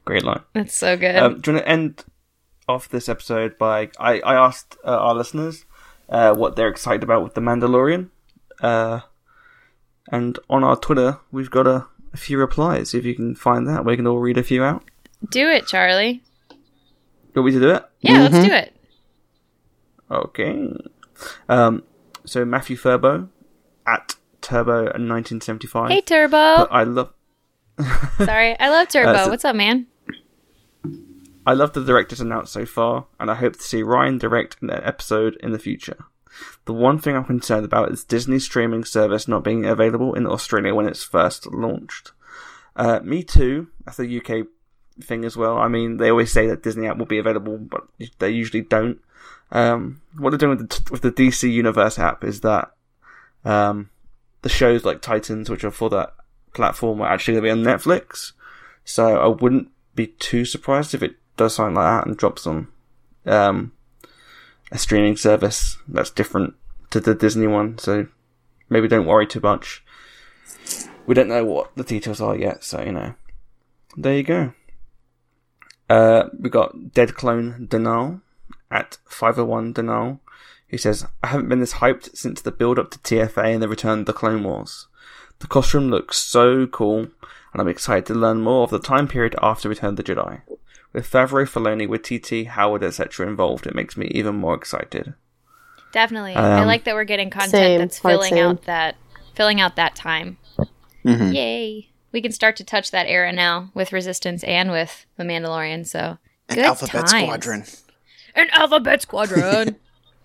Great line. That's so good. Um, do you want to end off this episode by... I, I asked uh, our listeners uh, what they're excited about with The Mandalorian. Uh, and on our Twitter, we've got a, a few replies. If you can find that, we can all read a few out. Do it, Charlie. You want me to do it? Yeah, let's do it. Okay. Um, so Matthew Furbo at Turbo nineteen seventy-five. Hey, Turbo. But I love... Sorry, I love Turbo. Uh, so- What's up, man? I love the directors announced so far, and I hope to see Ryan direct an episode in the future. The one thing I'm concerned about is Disney's streaming service not being available in Australia when it's first launched. Uh, me too. That's a U K thing as well. I mean, they always say that Disney app will be available, but they usually don't. Um, what they're doing with the, with the D C Universe app is that um, the shows like Titans, which are for that platform, are actually going to be on Netflix. So I wouldn't be too surprised if it does something like that and drops on um, a streaming service that's different to the Disney one. So maybe don't worry too much. We don't know what the details are yet, so you know. There you go. Uh, we got Dead Clone Denal at five oh one Denal. He says, I haven't been this hyped since the build up to T F A and the return of the Clone Wars. The costume looks so cool, and I'm excited to learn more of the time period after Return of the Jedi. With Favreau, Filoni, with T T, Howard, et cetera involved, it makes me even more excited. Definitely. I Um, like that we're getting content same, that's quite filling same. out that filling out that time. Mhm. Yay. We can start to touch that era now with Resistance and with The Mandalorian, so An good Alphabet times. Squadron. An Alphabet Squadron!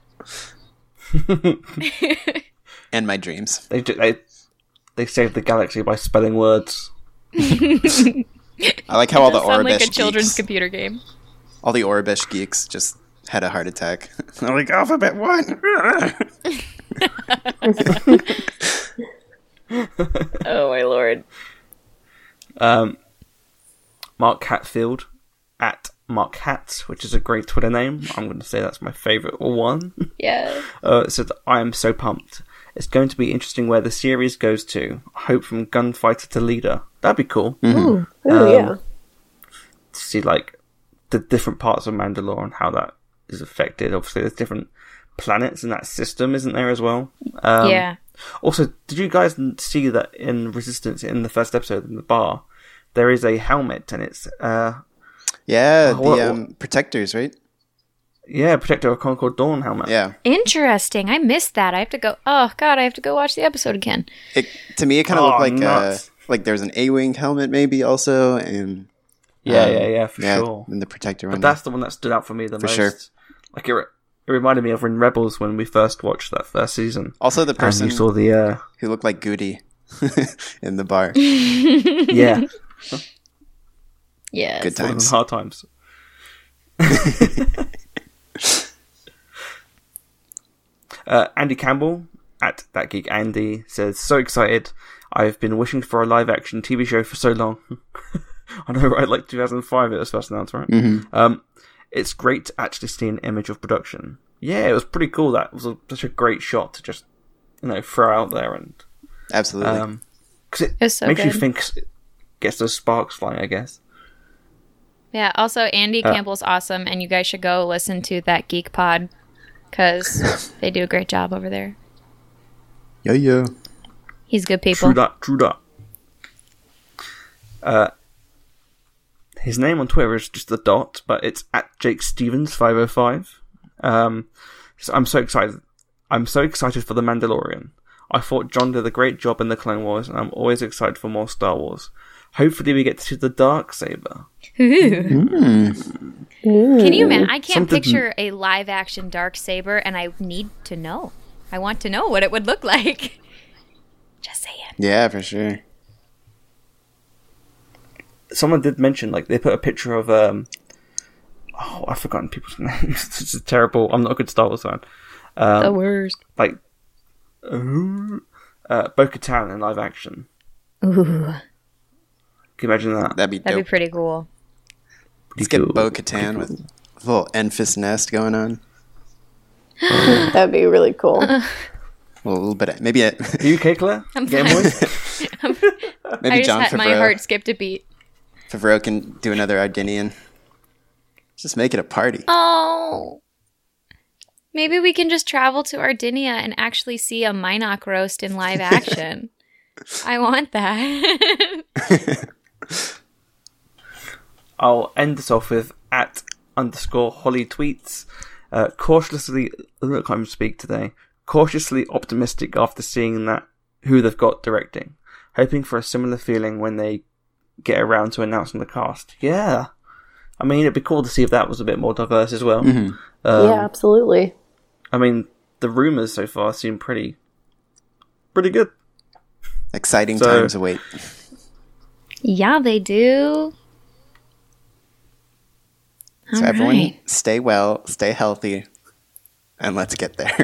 And my dreams. They ju- they they saved the galaxy by spelling words. I like how all the Does sound Orbish like a children's geeks, computer game. all the Orbish geeks just had a heart attack. They're like, Alphabet One! Oh my lord. Um, Mark Hatfield at Mark Hats, which is a great Twitter name. I'm going to say that's my favourite one. Yeah. Uh, said, I am so pumped. It's going to be interesting where the series goes to. I hope from gunfighter to leader. That'd be cool. Ooh, Um, yeah. To see like the different parts of Mandalore and how that is affected. Obviously, there's different planets in that system, isn't there, as well? Um, yeah. Also, did you guys see that in Resistance, in the first episode, in the bar, there is a helmet, and it's, uh, Yeah, Oh, what- the um, Protectors, right? yeah, Protector of Concord Dawn helmet. Yeah. Interesting. I missed that. I have to go. Oh god, I have to go watch the episode again. It, to me, it kind of Oh, looked like uh, nuts. like there's an A-wing helmet maybe also, and Yeah, um, yeah, yeah, for yeah, sure. and the Protector But one. that's the one that stood out for me the For most. sure. Like, it, re- it reminded me of in Rebels when we first watched that first season. Also, the And person you saw the, uh, who looked like Goody in the bar. yeah, Yes. Good one of times. the hard times. uh, Andy Campbell at That Geek Andy says, so excited. I've been wishing for a live action T V show for so long. I know, right? Like two thousand five it was first announced, right? Mm-hmm. Um, it's great to actually see an image of production. Yeah, it was pretty cool. That was a, such a great shot to just, you know, throw out there, and Absolutely. um, because it It's so makes you good. think, gets those sparks flying, I guess. Yeah, also Andy Uh, Campbell's awesome, and you guys should go listen to that Geek Pod because they do a great job over there. yeah, yeah. He's good people. True that, true that. Uh, his name on Twitter is just the dot, but it's at Jake Stevens five oh five. Um, so I'm so excited. I'm so excited for The Mandalorian. I thought John did a great job in the Clone Wars, and I'm always excited for more Star Wars. Hopefully we get to see the Darksaber. Can you imagine? I can't Something- picture a live action dark saber, and I need to know. I want to know what it would look like. Just saying. Yeah, for sure. Someone did mention, like, they put a picture of, um, oh, I've forgotten people's names. This is terrible. I'm not a good Star Wars fan. Um, The worst. like, uh, uh, Bo-Katan in live action. Ooh, Can you imagine that? That'd be that'd dope. be pretty cool. Let's Pretty get cool. Bo-Katan with a little Enfys Nest going on. That'd be really cool. Well, a little bit. Of, maybe a, Are you okay, Claire? I'm Game fine. Boy? maybe I just John had my Favreau. heart skipped a beat. Favreau can do another Ardinian. Just make it a party. Oh. Maybe we can just travel to Ardinia and actually see a Minoc roast in live action. I want that. I'll end this off with at underscore Holly tweets. Uh, cautiously, I can't even speak today. Cautiously optimistic after seeing that who they've got directing. Hoping for a similar feeling when they get around to announcing the cast. Yeah. I mean, it'd be cool to see if that was a bit more diverse as well. Mm-hmm. Um, yeah, absolutely. I mean, the rumours so far seem pretty, pretty good. Exciting So- times await. Yeah, they do. So All everyone, right. stay well, stay healthy, and let's get there.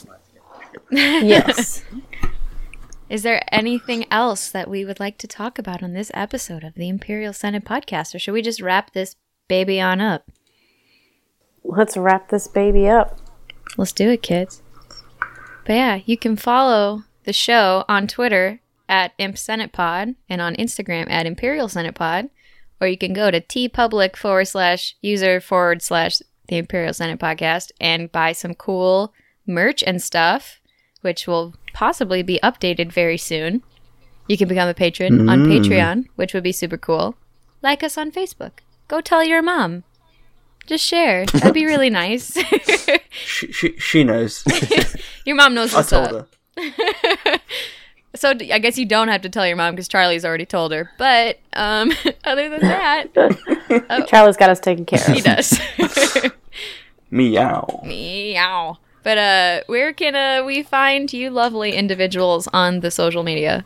Yes. Is there anything else that we would like to talk about on this episode of the Imperial Senate podcast, or should we just wrap this baby on up? Let's wrap this baby up. Let's do it, kids. But yeah, you can follow the show on Twitter at ImpSenatePod and on Instagram at Imperial Senate Pod, or you can go to tpublic forward slash user forward slash the Imperial Senate Podcast and buy some cool merch and stuff, which will possibly be updated very soon. You can become a patron on Patreon, which would be super cool. Like us on Facebook. Go tell your mom. Just share. That'd be really nice. She, she, she knows. Your mom knows I what's told up. her. So d- I guess you don't have to tell your mom because Charlie's already told her. But um, other than that, Charlie's got us taken care he of. does. Meow. Meow. But uh, where can uh, we find you lovely individuals on the social media?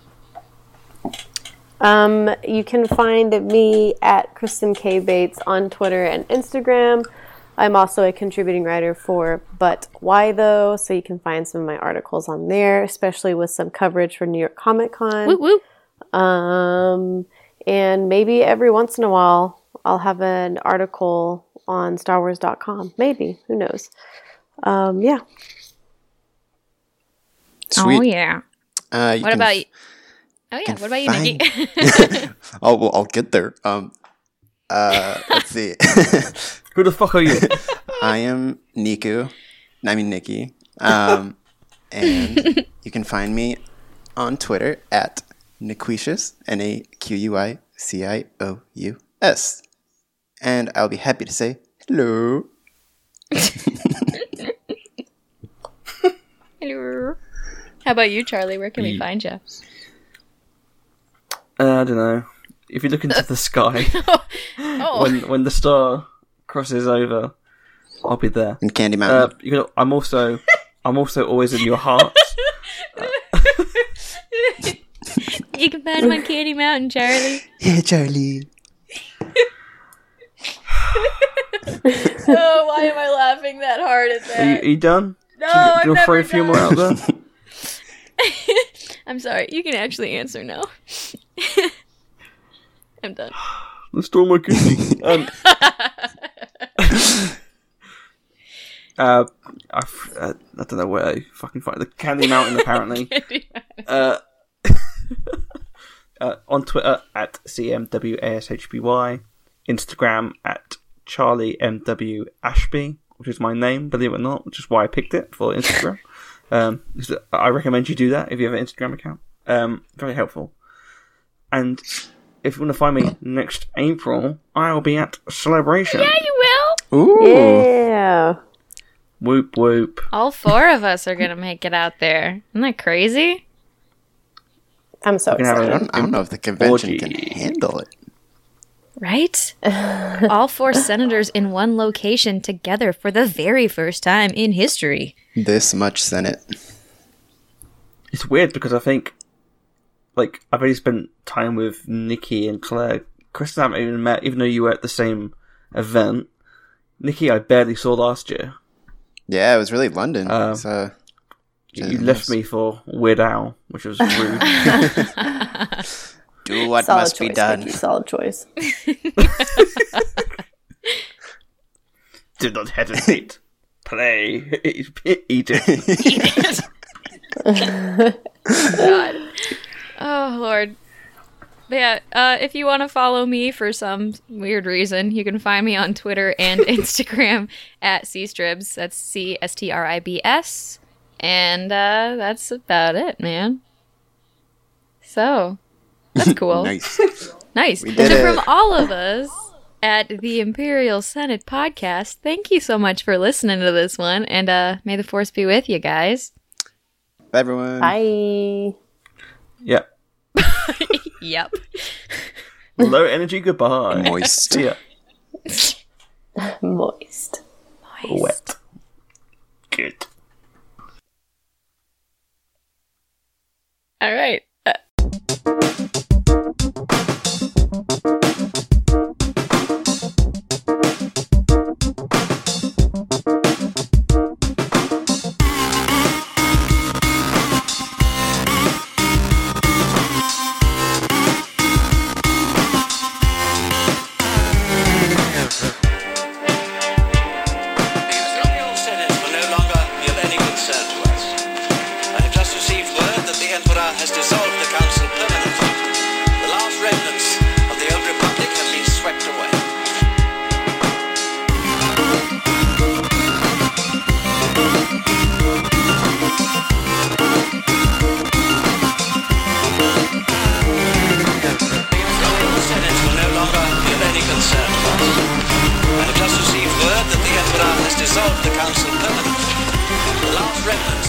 Um, you can find me at Kristen K. Bates on Twitter and Instagram. I'm also a contributing writer for But Why Though, so you can find some of my articles on there, especially with some coverage for New York Comic Con. Woo woo. Um, and maybe every once in a while I'll have an article on Star Wars dot com. Maybe. Who knows? Um, yeah. Sweet. Oh, yeah. Uh, you What can about f- you? Oh, yeah. can What about you, find- Nikki? oh, well, I'll get there. Um, uh, let's see. Who the fuck are you? I am Niku. I mean Nikki. Um, and you can find me on Twitter at Nequicious, N A Q U I C I O U S. And I'll be happy to say hello. Hello. How about you, Charlie? Where can we find you? Uh, I don't know. If you look into the sky, Oh, when when the star crosses over, I'll be there. In Candy Uh, Mountain. you know, I'm also I'm also always in your heart. you can find him on Candy Mountain, Charlie. Yeah, Charlie. Oh, why am I laughing that hard at Are you, are you done? No, Do you, I'm do you want to throw never a few done. more out there? I'm sorry. You can actually answer now. I'm done. The storm my kidney. Um, uh, I, f- uh, I don't know where I fucking find the Candy Mountain. Apparently, uh, uh, on Twitter at C M W A S H B Y, Instagram at Charlie M W Ashby, which is my name, believe it or not, which is why I picked it for Instagram. um, so I recommend you do that if you have an Instagram account. Um, very helpful. And if you want to find me next April, I'll be at Celebration. Yeah, you will. Ooh. Yeah. Whoop whoop. All four of us are gonna make it out there. Isn't that crazy? I'm so can have I excited. don't, I don't know if the convention Orgy. can handle it. Right? All four senators in one location together for the very first time in history. This much Senate. It's weird because I think, like, I've already spent time with Nikki and Claire. Kristen, I haven't even met, even though you were at the same event. Nikki, I barely saw last year. Yeah, it was really London. Um, so You Yeah, left nice. me for Weird Al, which was rude. do what Solid must choice, be done. Vicky, solid choice. Do not hesitate. Play. Eat it. God. Oh, Lord. But yeah, uh, if you want to follow me for some weird reason, you can find me on Twitter and Instagram at cstribs. That's C S T R I B S. And uh, that's about it, man. So, that's cool. Nice. Nice. We did So it. from all of us at the Imperial Senate podcast, thank you so much for listening to this one. And uh, may the force be with you guys. Bye, everyone. Bye. Yep. Yep. Low energy goodbye. Moist. See ya. Moist. Wet. Good. All right. Uh, The Imperial Senate will no longer be of any concern to us. I have just received word that the Emperor has dissolved the Council permanently. The last remnants of the old Republic have been swept away. The Imperial Senate will no longer be of any concern to us. I have just received word that the Emperor has dissolved the Council permanently. The last remnants